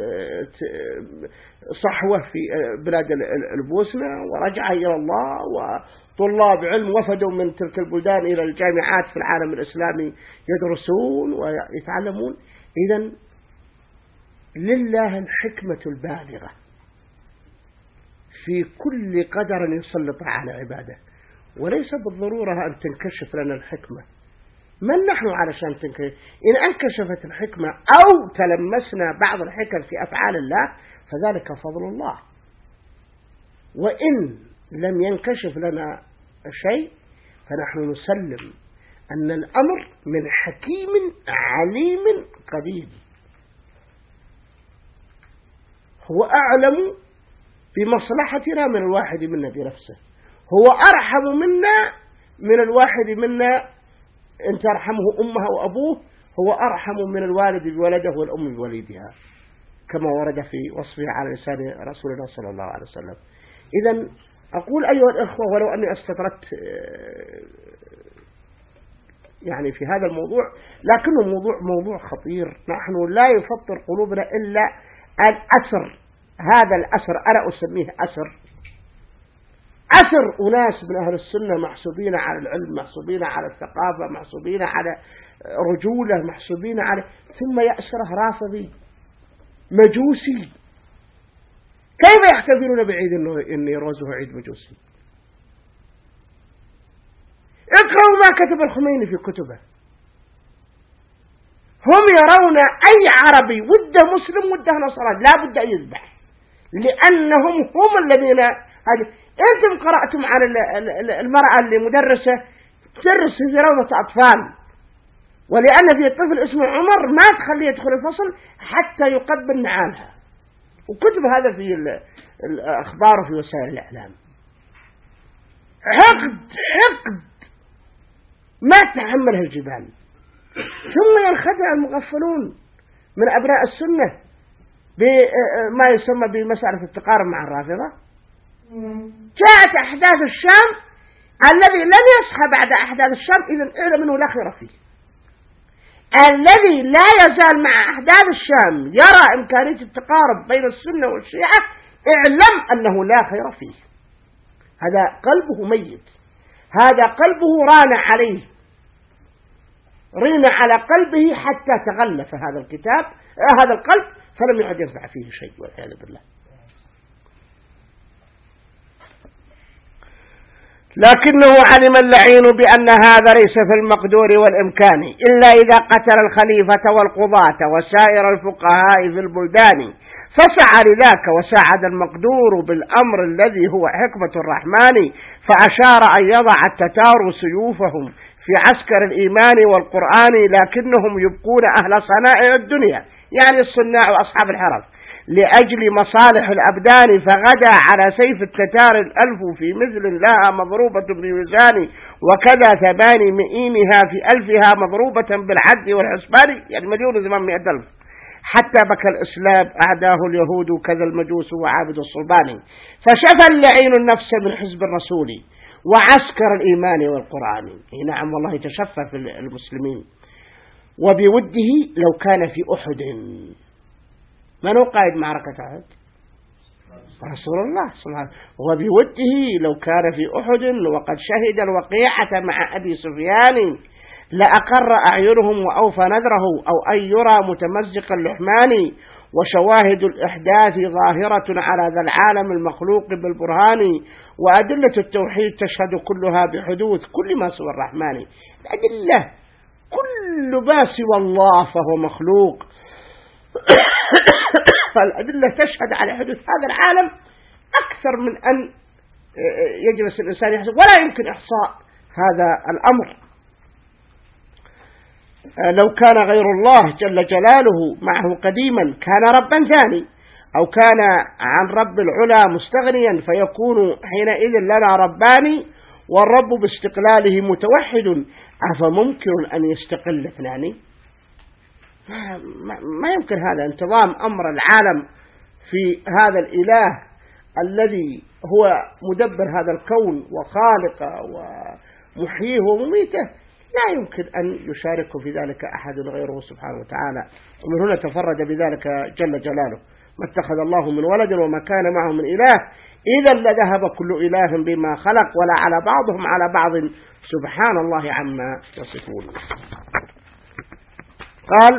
صحوة في بلاد البوسنة ورجع إلى الله، وطلاب علم وفدوا من تلك البلدان إلى الجامعات في العالم الإسلامي يدرسون ويتعلمون. إذن لله الحكمة البالغة في كل قدر يسلط على عباده، وليس بالضرورة أن تنكشف لنا الحكمة. من نحن علشان تنكشف؟ إن انكشفت الحكمة أو تلمسنا بعض الحكم في أفعال الله فذلك فضل الله، وإن لم ينكشف لنا شيء فنحن نسلم أن الأمر من حكيم عليم قدير، هو أعلم بمصلحتنا من الواحد منا بنفسه، هو أرحم منا من الواحد منا، إن ترحمه أمها وأبوه هو أرحم من الوالد بولده والأم بولدها، كما ورد في وصفه على لسان رسول الله صلى الله عليه وسلم. إذن أقول أيها الأخوة، ولو أني استطردت يعني في هذا الموضوع، لكنه موضوع موضوع خطير، نحن لا يفطر قلوبنا إلا الأسر. هذا الأسر أنا أسميه أسر أسر أناس من أهل السنة محسوبين على العلم، محسوبين على الثقافة، محسوبين على رجولة، محسوبين على، ثم يأسره رافضي مجوسي. كيف يحتفلون بعيد النيروز وهو عيد مجوسي؟ اقرأوا ما كتب الخميني في كتبه. هم يرون أي عربي وده مسلم وده نصراني لا بد أن يذبح، لأنهم هم الذين هذه. أنتم قرأتم على المرأة اللي مدرسة تدرس في روضة أطفال، ولأن في طفل اسمه عمر ما تخليه يدخل الفصل حتى يقبل نعالها، وكتب هذا في الأخبار وفي وسائل الإعلام. حقد حقد ما تحملها الجبال. ثم ينخدع المغفلون من أبناء السنة بما يسمى بمسألة التقارب مع الرافضة. جاءت أحداث الشام، الذي لم يصحى بعد أحداث الشام إذن اعلم أنه لا خير فيه. الذي لا يزال مع أحداث الشام يرى إمكانية التقارب بين السنة والشيعة اعلم أنه لا خير فيه. هذا قلبه ميت، هذا قلبه ران عليه، رين على قلبه حتى تغلف هذا الكتاب هذا القلب فلم يعد ينفع فيه شيء والعياذ بالله. لكنه علم اللعين بأن هذا ليس في المقدور والإمكان إلا إذا قتل الخليفة والقضاة وسائر الفقهاء في البلدان، فسعى لذاك وساعد المقدور بالأمر الذي هو حكمة الرحمن، فأشار أن يضع التتار سيوفهم في عسكر الإيمان والقرآن، لكنهم يبقون أهل صنائع الدنيا يعني الصناع وأصحاب الحرف لأجل مصالح الأبدان، فغدا على سيف التتار الألف في مثل لها مضروبة بوزان، وكذا ثماني مئينها في ألفها مضروبة بالعد والحسبان يعني مليون زمان مئة ألف، حتى بكى الإسلام أعداه اليهود كذا المجوس وعابد الصلبان، فشفى اللعين النفس من حزب الرسول وعسكر الإيمان والقرآن. نعم والله تشفى في المسلمين. وبوده لو كان في أحد، من هو قائد معركة أحد؟ رسول الله صلى الله عليه وسلم. وبوده لو كان في أحد وقد شهد الوقيعة مع أبي سفيان، لأقر أعينهم وأوفى نذره أو أن يرى متمزق اللحمان، وشواهد الإحداث ظاهرة على ذا العالم المخلوق بالبرهان، وأدلة التوحيد تشهد كلها بحدوث كل ما سوى الرحمن. الأدلة كل ما سوى الله فهو مخلوق، فالأدلة تشهد على حدوث هذا العالم أكثر من أن يجلس الإنسان يحسب، ولا يمكن إحصاء هذا الأمر. لو كان غير الله جل جلاله معه قديما كان ربا ثاني، أو كان عن رب العلا مستغنيا فيكون حينئذ لنا رباني، والرب باستقلاله متوحد، أفممكن أن يستقل اثنان؟ ما يمكن هذا انتظام أمر العالم في هذا الإله الذي هو مدبر هذا الكون وخالقه ومحييه ومميته. لا يمكن أن يشارك في ذلك أحد غيره سبحانه وتعالى، ومن هنا تفرد بذلك جل جلاله. ما اتخذ الله من ولد وما كان معه من إله إذا لذهب كل إله بما خلق ولا على بعضهم على بعض سبحان الله عما يصفون. قال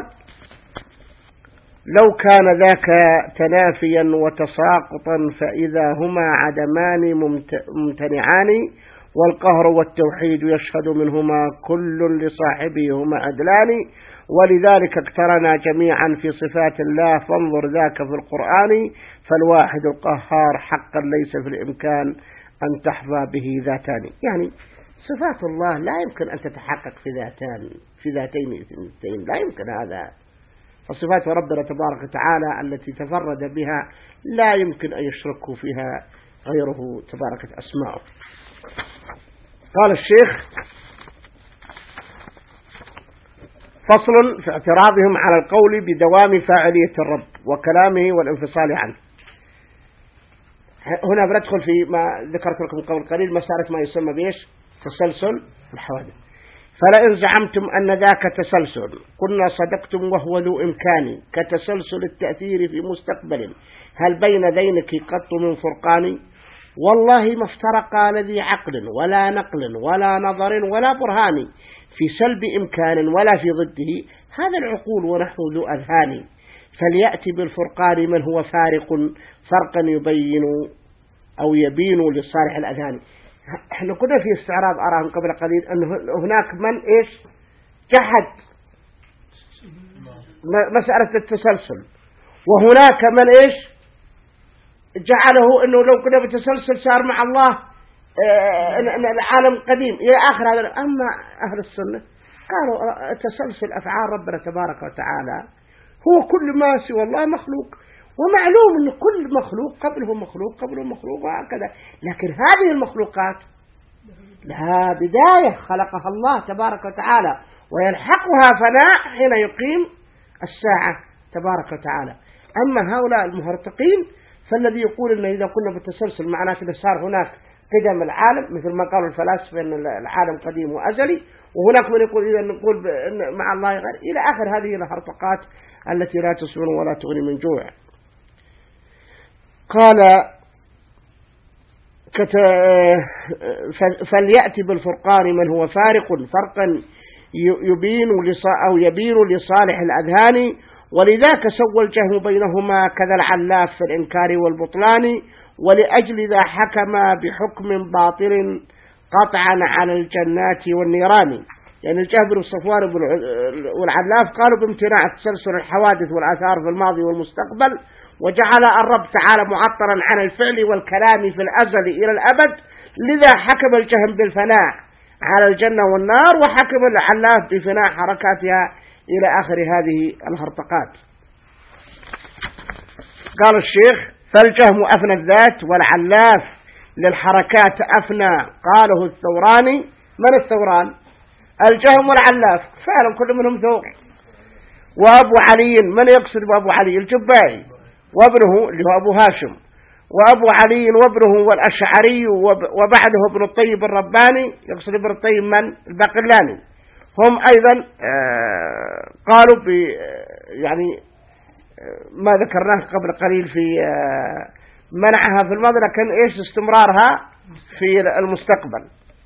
لو كان ذاك تنافيا وتساقطا فإذا هما عدمان ممتنعان والقهر والتوحيد يشهد منهما كل لصاحبه هما عدلان ولذلك اقترنا جميعا في صفات الله فانظر ذاك في القرآن فالواحد القهار حقا ليس في الإمكان أن تحظى به ذاتان. يعني صفات الله لا يمكن أن تتحقق في ذاتان في ذاتين اثنتين، لا يمكن هذا. فصفات ربنا تبارك وتعالى التي تفرد بها لا يمكن أن يشركوا فيها غيره تبارك أسماؤه. قال الشيخ فصل في اعتراضهم على القول بدوام فاعلية الرب وكلامه والانفصال عنه. هنا بندخل في ما ذكرت لكم قبل قليل مسألة ما يسمى بيش تسلسل الحوادث. فلئن زعمتم أن ذاك تسلسل قلنا صدقتم وهو ذو إمكان كتسلسل التأثير في مستقبل هل بين ذينك قط من فرقان والله ما افترقا لذي عقل ولا نقل ولا نظر ولا برهان في سلب إمكان ولا في ضده هذا العقول ونحن ذو أذهان فليأتي بالفرقان من هو فارق فرقا يبين أو يبين للصالح الأذهان. احنا كنا في استعراض أراهم قبل قليل أن هناك من إيش جحد مسألة التسلسل وهناك من إيش جعله أنه لو كنا بتسلسل صار مع الله اه العالم قديم إلى آخر هذا. أما أهل السنة قالوا تسلسل أفعال ربنا تبارك وتعالى هو كل ما سوى الله مخلوق ومعلوم أن كل مخلوق قبله مخلوق قبله مخلوق وهكذا، لكن هذه المخلوقات لها بداية خلقها الله تبارك وتعالى ويلحقها فناء حين يقيم الساعة تبارك وتعالى. أما هؤلاء المهرطقين فالذي يقول أن إذا كنا بالتسلسل معناته أن صار هناك قدم العالم مثل ما قالوا الفلاسفة أن العالم قديم وأزلي، وهناك من يقول إذا نقول مع الله غير إلى آخر هذه الهرطقات التي لا تسمن ولا تغني من جوع. قال فليأتي بالفرقان من هو فارق فرقا يبين أو يبين لصالح الأذهان ولذاك سوى الجهم بينهما كذا العلاف في الإنكار والبطلان ولأجل ذا حكم بحكم باطل قطعا على الجنات والنيران. يعني الجهم بن صفوان والعلاف قالوا بامتناع تسلسل الحوادث والآثار في الماضي والمستقبل وجعل الرب تعالى معطلا عن الفعل والكلام في الأزل إلى الأبد، لذا حكم الجهم بالفناء على الجنة والنار وحكم العلاف بفناء حركاتها إلى آخر هذه الهرطقات. قال الشيخ فالجهم أفنى الذات والعلاف للحركات أفنى قاله الثوراني. من الثوران؟ الجهم والعلاف فعلا كل منهم ثور. وأبو علي من يقصد بأبو علي؟ الجبائي وابنه اللي هو أبو هاشم وأبو علي وابنه والأشعري وبعده ابن الطيب الرباني يقصد ابن الطيب من؟ الباقلاني. هم أيضا قالوا ب يعني ما ذكرناه قبل قليل في منعها في الماضي لكن إيش استمرارها في المستقبل.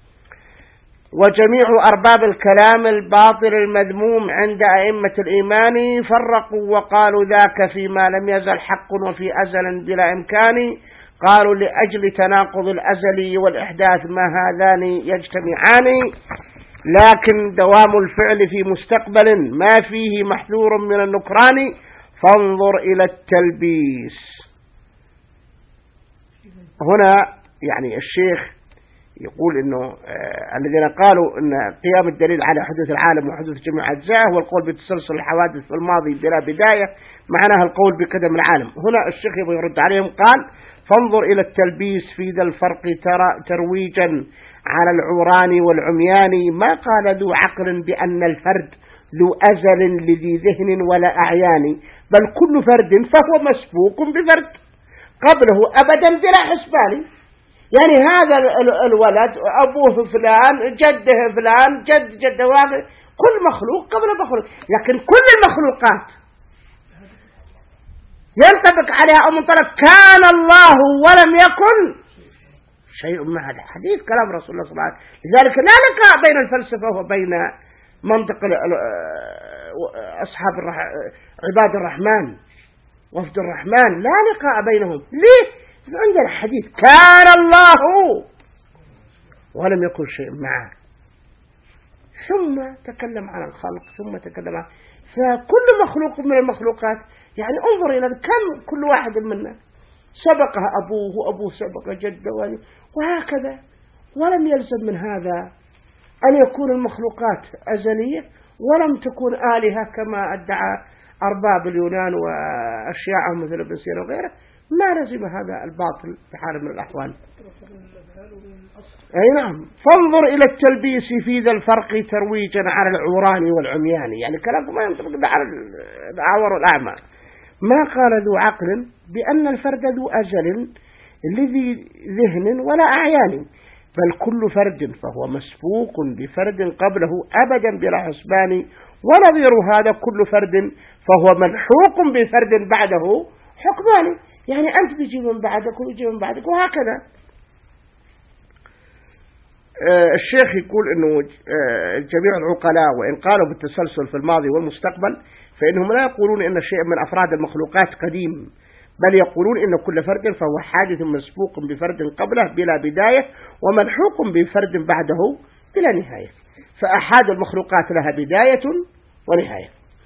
وجميع أرباب الكلام الباطل المذموم عند أئمة الإيمان فرقوا وقالوا ذاك فيما لم يزل حق وفي أزل بلا إمكان قالوا لأجل تناقض الأزلي والإحداث ما هذان يجتمعان لكن دوام الفعل في مستقبل ما فيه محذور من النكران فانظر إلى التلبيس. هنا يعني الشيخ يقول إنه آه الذين قالوا إن قيام الدليل على حدوث العالم وحدوث جميع أجزائه والقول بتسلسل الحوادث في الماضي بلا بداية معناها القول بقدم العالم. هنا الشيخ يبغى يرد عليهم قال فانظر إلى التلبيس في ذا الفرق ترى ترويجا على العوران والعميان ما قال ذو عقل بأن الفرد ذو أزل لذي ذهن ولا أعيان بل كل فرد فهو مسبوق بفرد قبله أبدا بلا حسبان يعني هذا الولد أبوه فلان، جده فلان، جد جده واحد، كل مخلوق قبل مخلوق. لكن كل المخلوقات ينطبق عليها أو منطلق كان الله ولم يكن شيء مع هذا حديث كلام رسول الله صلى الله عليه وسلم. لذلك لا لقاء بين الفلسفة وبين منطق أصحاب عباد الرحمن وفد الرحمن، لا لقاء بينهم. ليه؟ عندنا حديث كان الله ولم يكن شيء معه، ثم تكلم عن الخلق، ثم تكلم عن فكل مخلوق من المخلوقات. يعني انظر إلى كم كل واحد منا سبقه أبوه وأبوه سبق جده وهكذا، ولم يلزم من هذا أن يكون المخلوقات أزلية ولم تكون آلهة كما ادعى أرباب اليونان وأشياءهم مثل ابن سينا وغيره. ما لزم هذا الباطل بحال من الأحوال. أي نعم. فانظر إلى التلبيس في ذا الفرق ترويجا على العوران والعميان. يعني كلامكم ما ينطبق على الأعور والأعمى. ما قال ذو عقل بأن الفرد ذو أجل لذي ذهن ولا أعيان، بل كل فرد فهو مسبوق بفرد قبله أبدا بلا حسبان، ونظير هذا كل فرد فهو ملحوق بفرد بعده حكمان. يعني أنت تجي من بعدك ويجي من بعدك وهكذا. آه الشيخ يقول أنه آه جميع العقلاء وإن قالوا بالتسلسل في الماضي والمستقبل فإنهم لا يقولون إن شيء من أفراد المخلوقات قديم، بل يقولون إن كل فرد فهو حادث مسبوق بفرد قبله بلا بداية، وملحوق بفرد بعده بلا نهاية. فأحد المخلوقات لها بداية ونهاية.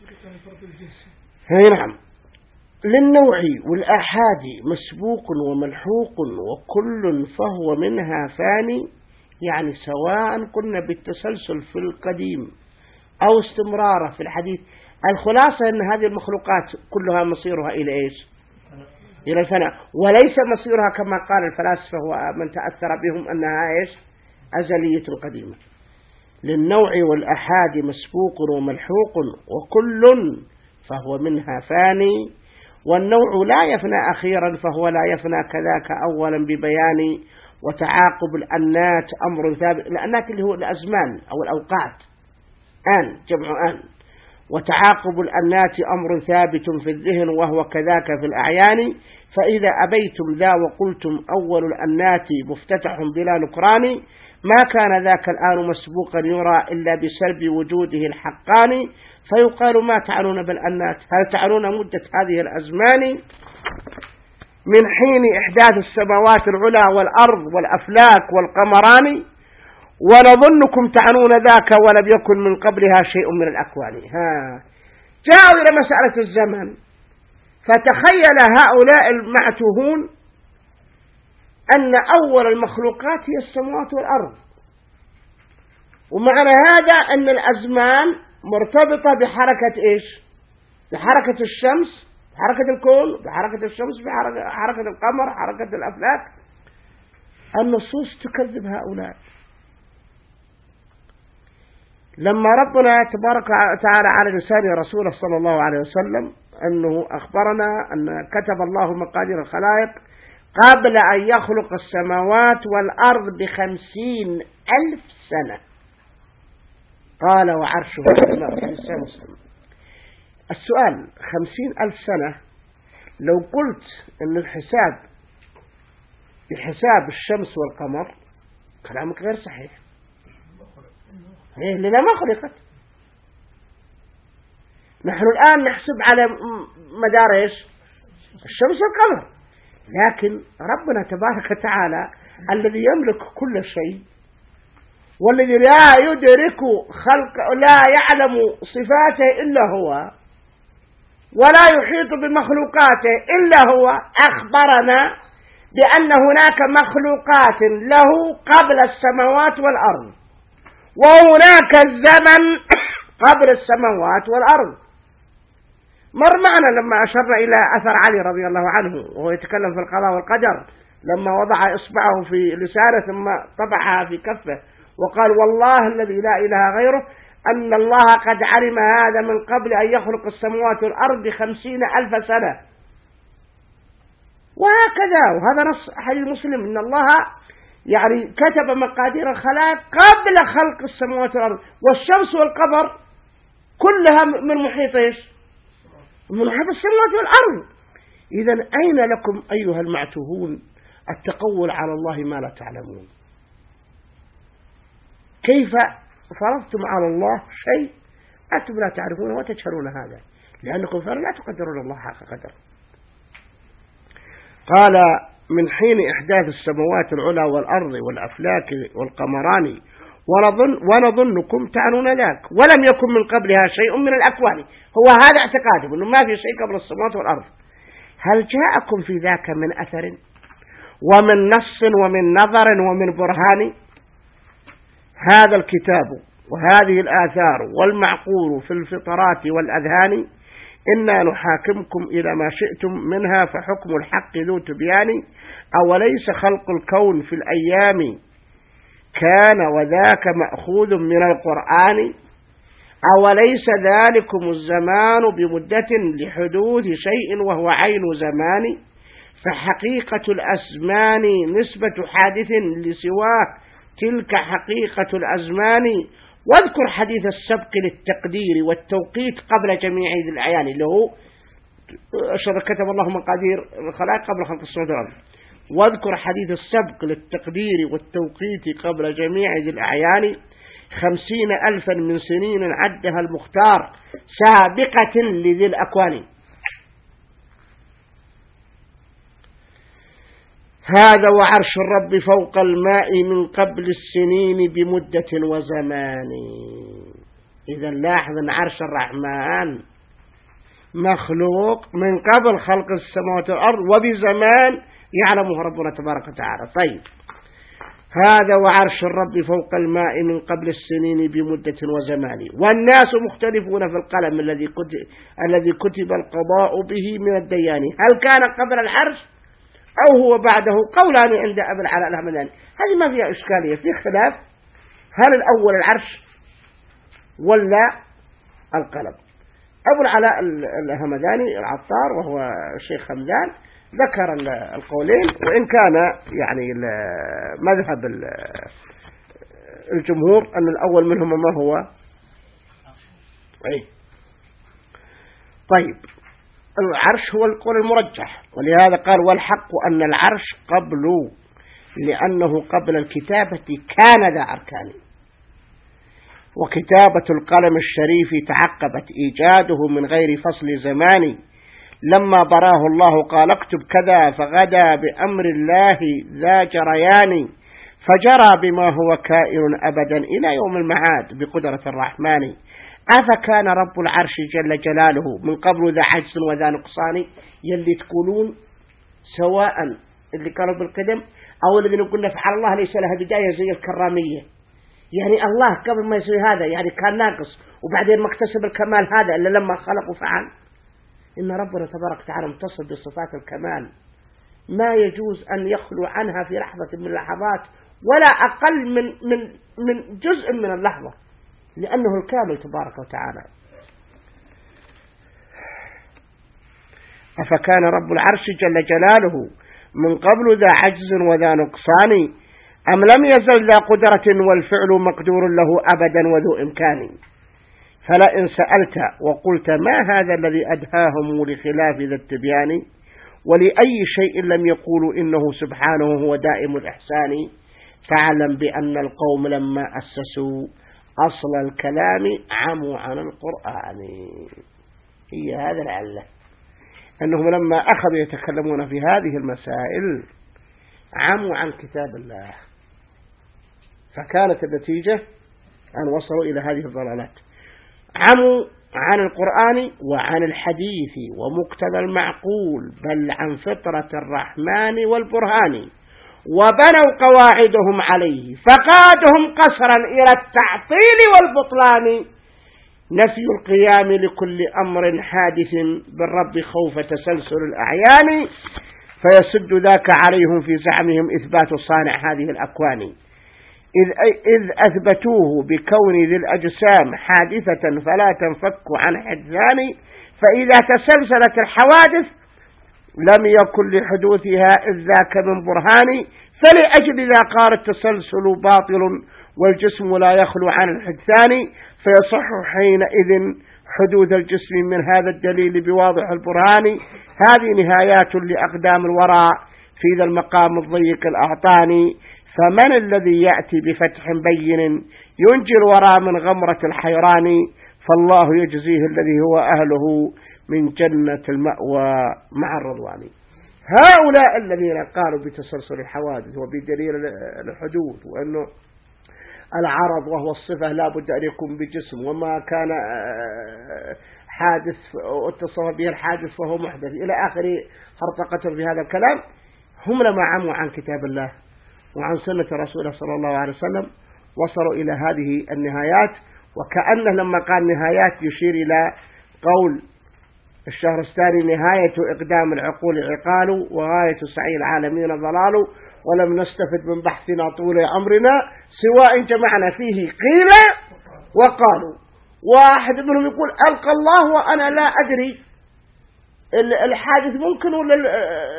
نعم. للنوع والآحاد مسبوق وملحوق وكل فهو منها فاني. يعني سواء قلنا بالتسلسل في القديم أو استمراره في الحديث، الخلاصة أن هذه المخلوقات كلها مصيرها إلى إيش؟ إلى الفناء، وليس مصيرها كما قال الفلاسفة ومن تأثر بهم أنها إيش؟ أزلية قديمة. للنوع والأحاد مسبوق وملحوق وكل فهو منها فاني، والنوع لا يفنى أخيرا فهو لا يفنى كذاك أولا ببيان، وتعاقب الأنات أمر ثابت. الأنات اللي هو الأزمان أو الأوقات، آن جمع آن. وتعاقب الأنات أمر ثابت في الذهن وهو كذاك في الأعيان، فإذا أبيتم ذا وقلتم أول الأنات مفتتح بلا نكران، ما كان ذاك الآن مسبوقا يرى إلا بسلب وجوده الحقان، فيقال ما تعنون بالأنات؟ هل تعنون مدة هذه الأزمان من حين إحداث السماوات العلى والأرض والأفلاك والقمران؟ ونظنكم تعنون ذاك ولم يكن من قبلها شيء من الأكوان. ها جاءوا إلى مسألة الزمن، فتخيل هؤلاء المعتوهون أن أول المخلوقات هي السماوات والأرض، ومعنى هذا أن الأزمان مرتبطة بحركة إيش؟ بحركة الشمس، بحركة الكون، بحركة الشمس، بحركة القمر، حركة الأفلاك. النصوص تكذب هؤلاء. لما ربنا تبارك وتعالى على لسان رسوله صلى الله عليه وسلم أنه أخبرنا أن كتب الله مقادير الخلائق قبل أن يخلق السماوات والأرض بخمسين ألف سنة، قال وعرشه على السماء. السؤال خمسين ألف سنة، لو قلت أن الحساب بحساب الشمس والقمر كلامك غير صحيح. إيه لنا ما خلقت. نحن الآن نحسب على مدار إيش؟ الشمس والقمر، لكن ربنا تبارك وتعالى الذي يملك كل شيء والذي لا يدرك خلق لا يعلم صفاته إلا هو ولا يحيط بمخلوقاته إلا هو، أخبرنا بأن هناك مخلوقات له قبل السماوات والأرض، وهناك الزمن قبل السماوات والأرض. مر معنا لما أشرنا إلى أثر علي رضي الله عنه وهو يتكلم في القضاء والقدر، لما وضع إصبعه في لسانه ثم طبعها في كفه وقال والله الذي لا إله غيره أن الله قد علم هذا من قبل أن يخلق السماوات والأرض بخمسين ألف سنة. وهكذا. وهذا نص حديث مسلم إن الله يعني كتب مقادير الخلائق قبل خلق السماوات والأرض، والشمس والقمر كلها من محيط إيش؟ من محيط السماوات والأرض. إذن أين لكم أيها المعتوهون التقول على الله ما لا تعلمون؟ كيف فرضتم على الله شيء أنتم لا تعرفونه وتجهلون هذا، لأنكم فعلا لا تقدرون الله حق قدر. قال من حين إحداث السماوات العلى والأرض والأفلاك والقمران ونظن ونظنكم تعنون ذاك، ولم يكن من قبلها شيء من الأكوان. هو هذا اعتقادهم أنه ما في شيء قبل السماوات والأرض. هل جاءكم في ذاك من أثر ومن نص ومن نظر ومن برهان؟ هذا الكتاب وهذه الآثار والمعقول في الفطرات والأذهان، إنا نحاكمكم إلى ما شئتم منها فحكم الحق ذو تبيان. أوليس خلق الكون في الأيام كان وذاك مأخوذ من القرآن؟ أوليس ذلكم الزمان بمدة لحدوث شيء وهو عين زمان؟ فحقيقة الأزمان نسبة حادث لسواه تلك حقيقة الأزمان. واذكر حديث السبق للتقدير والتوقيت قبل جميع ذي الأعيان، اللي هو كتب الله مقادير الخلائق قبل خلق السماوات والأرض. واذكر حديث السبق للتقدير والتوقيت قبل جميع ذي الأعيان، خمسين ألفا من سنين عدها المختار سابقة لذي الأكوان. هذا وعرش الرب فوق الماء من قبل السنين بمدة وزمان. إذا لاحظ أن عرش الرحمن مخلوق من قبل خلق السماوات والأرض وبزمان يعلمه ربنا تبارك وتعالى. طيب، هذا وعرش الرب فوق الماء من قبل السنين بمدة وزمان. والناس مختلفون في القلم الذي كتب, الذي كتب القضاء به من الديان، هل كان قبل العرش أو هو بعده؟ قولان عند أبي العلاء الهمداني، هذه ما فيها إشكالية، في خلاف هل الأول العرش ولا القلم. أبو العلاء الهمداني العطار وهو الشيخ همدان ذكر القولين، وإن كان يعني مذهب الجمهور أن الأول منهما ما هو أي. طيب، العرش هو القول المرجح، ولهذا قال والحق أن العرش قبل، لأنه قبل الكتابة كان ذا أركان، وكتابة القلم الشريف تعقبت إيجاده من غير فصل زمان. لما براه الله قال اكتب كذا فغدا بأمر الله ذا جريان، فجرى بما هو كائن أبدا إلى يوم المعاد بقدرة الرحمن. أفكان رب العرش جل جلاله من قبل ذا عجز وذا نقصان؟ يلي تقولون سواء اللي كانوا بالقدم أو الذين قلنا فعل الله ليس لها بداية زي الكرامية، يعني الله قبل ما يصير هذا يعني كان ناقص وبعدين ما اكتسب الكمال هذا إلا لما خلق وفعل. إن ربنا تبارك وتعالى متصل بصفات الكمال ما يجوز أن يخلو عنها في لحظة من اللحظات ولا أقل من من من جزء من اللحظة، لأنه الكامل تبارك وتعالى. أفكان رب العرش جل جلاله من قبل ذا عجز وذا نقصان، أم لم يزل ذا قدرة والفعل مقدور له أبدا وذو إمكان؟ فلئن سألت وقلت ما هذا الذي أدهاهم لخلاف ذا التبيان، ولأي شيء لم يقولوا إنه سبحانه هو دائم الإحسان، فاعلم بأن القوم لما أسسوا أصل الكلام عموا عن القرآن. هي هذا العلة، أنهم لما أخذوا يتكلمون في هذه المسائل عموا عن كتاب الله، فكانت النتيجة أن وصلوا إلى هذه الضلالات. عموا عن القرآن وعن الحديث ومقتضى المعقول، بل عن فطرة الرحمن والبرهان، وبنوا قواعدهم عليه فقادهم قصرا إلى التعطيل والبطلان. نفي القيام لكل أمر حادث بالرب خوف تسلسل الأعيان، فيسد ذاك عليهم في زعمهم إثبات صانع هذه الأكوان، إذ, إذ أثبتوه بكون ذي الأجسام حادثة فلا تنفك عن حدثان، فإذا تسلسلت الحوادث لم يكن لحدوثها إذ ذاك من برهان، فلأجل ذا قال التسلسل باطل والجسم لا يخلو عن الحدثان، فيصح حينئذ حدوث الجسم من هذا الدليل بواضح البرهان. هذه نهايات لأقدام الورى في ذا المقام الضيق الأعطاني، فمن الذي يأتي بفتح بين ينجي الورى من غمرة الحيران، فالله يجزيه الذي هو أهله من جنة المأوى مع الرضوان. هؤلاء الذين قالوا بتسلسل الحوادث وبدليل الحدوث وأنه العرض وهو الصفة لا بد أن يكون بجسم، وما كان حادث اتصف به الحادث فهو محدث إلى آخر هرطقة في هذا الكلام، هم لما عموا عن كتاب الله وعن سنة رسوله صلى الله عليه وسلم وصلوا إلى هذه النهايات. وكأنه لما قال نهايات يشير إلى قول الشهرستاني: نهاية إقدام العقول عقال، وغاية سعي العالمين ضلال، ولم نستفد من بحثنا طول عمرنا سواء جمعنا فيه قيل وقالوا. واحد منهم يقول: ألقى الله وأنا لا أدري الحادث ممكن ولا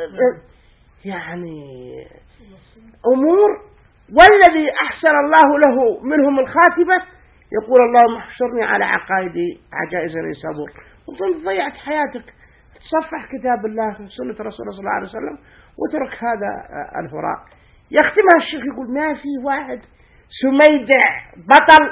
يعني أمور، والذي أحسن الله له منهم الخاتمة يقول: اللهم احشرني على عقائدي عجائز يسابور. وظل ضيعت حياتك تصفح كتاب الله سنة رسول صلى الله عليه وسلم وترك هذا الهراء. يختمها الشيخ يقول: ما في واحد سميدع بطل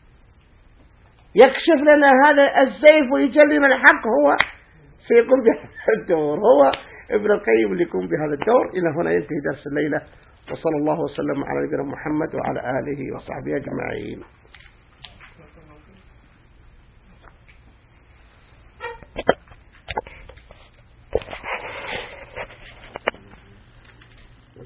يكشف لنا هذا الزيف ويجلنا الحق، هو سيقوم بهذا الدور، هو ابن القيم اللي يقوم بهذا الدور. إلى هنا ينتهي درس الليلة، وصلى الله وسلم على نبينا محمد وعلى آله وصحبه أجمعين.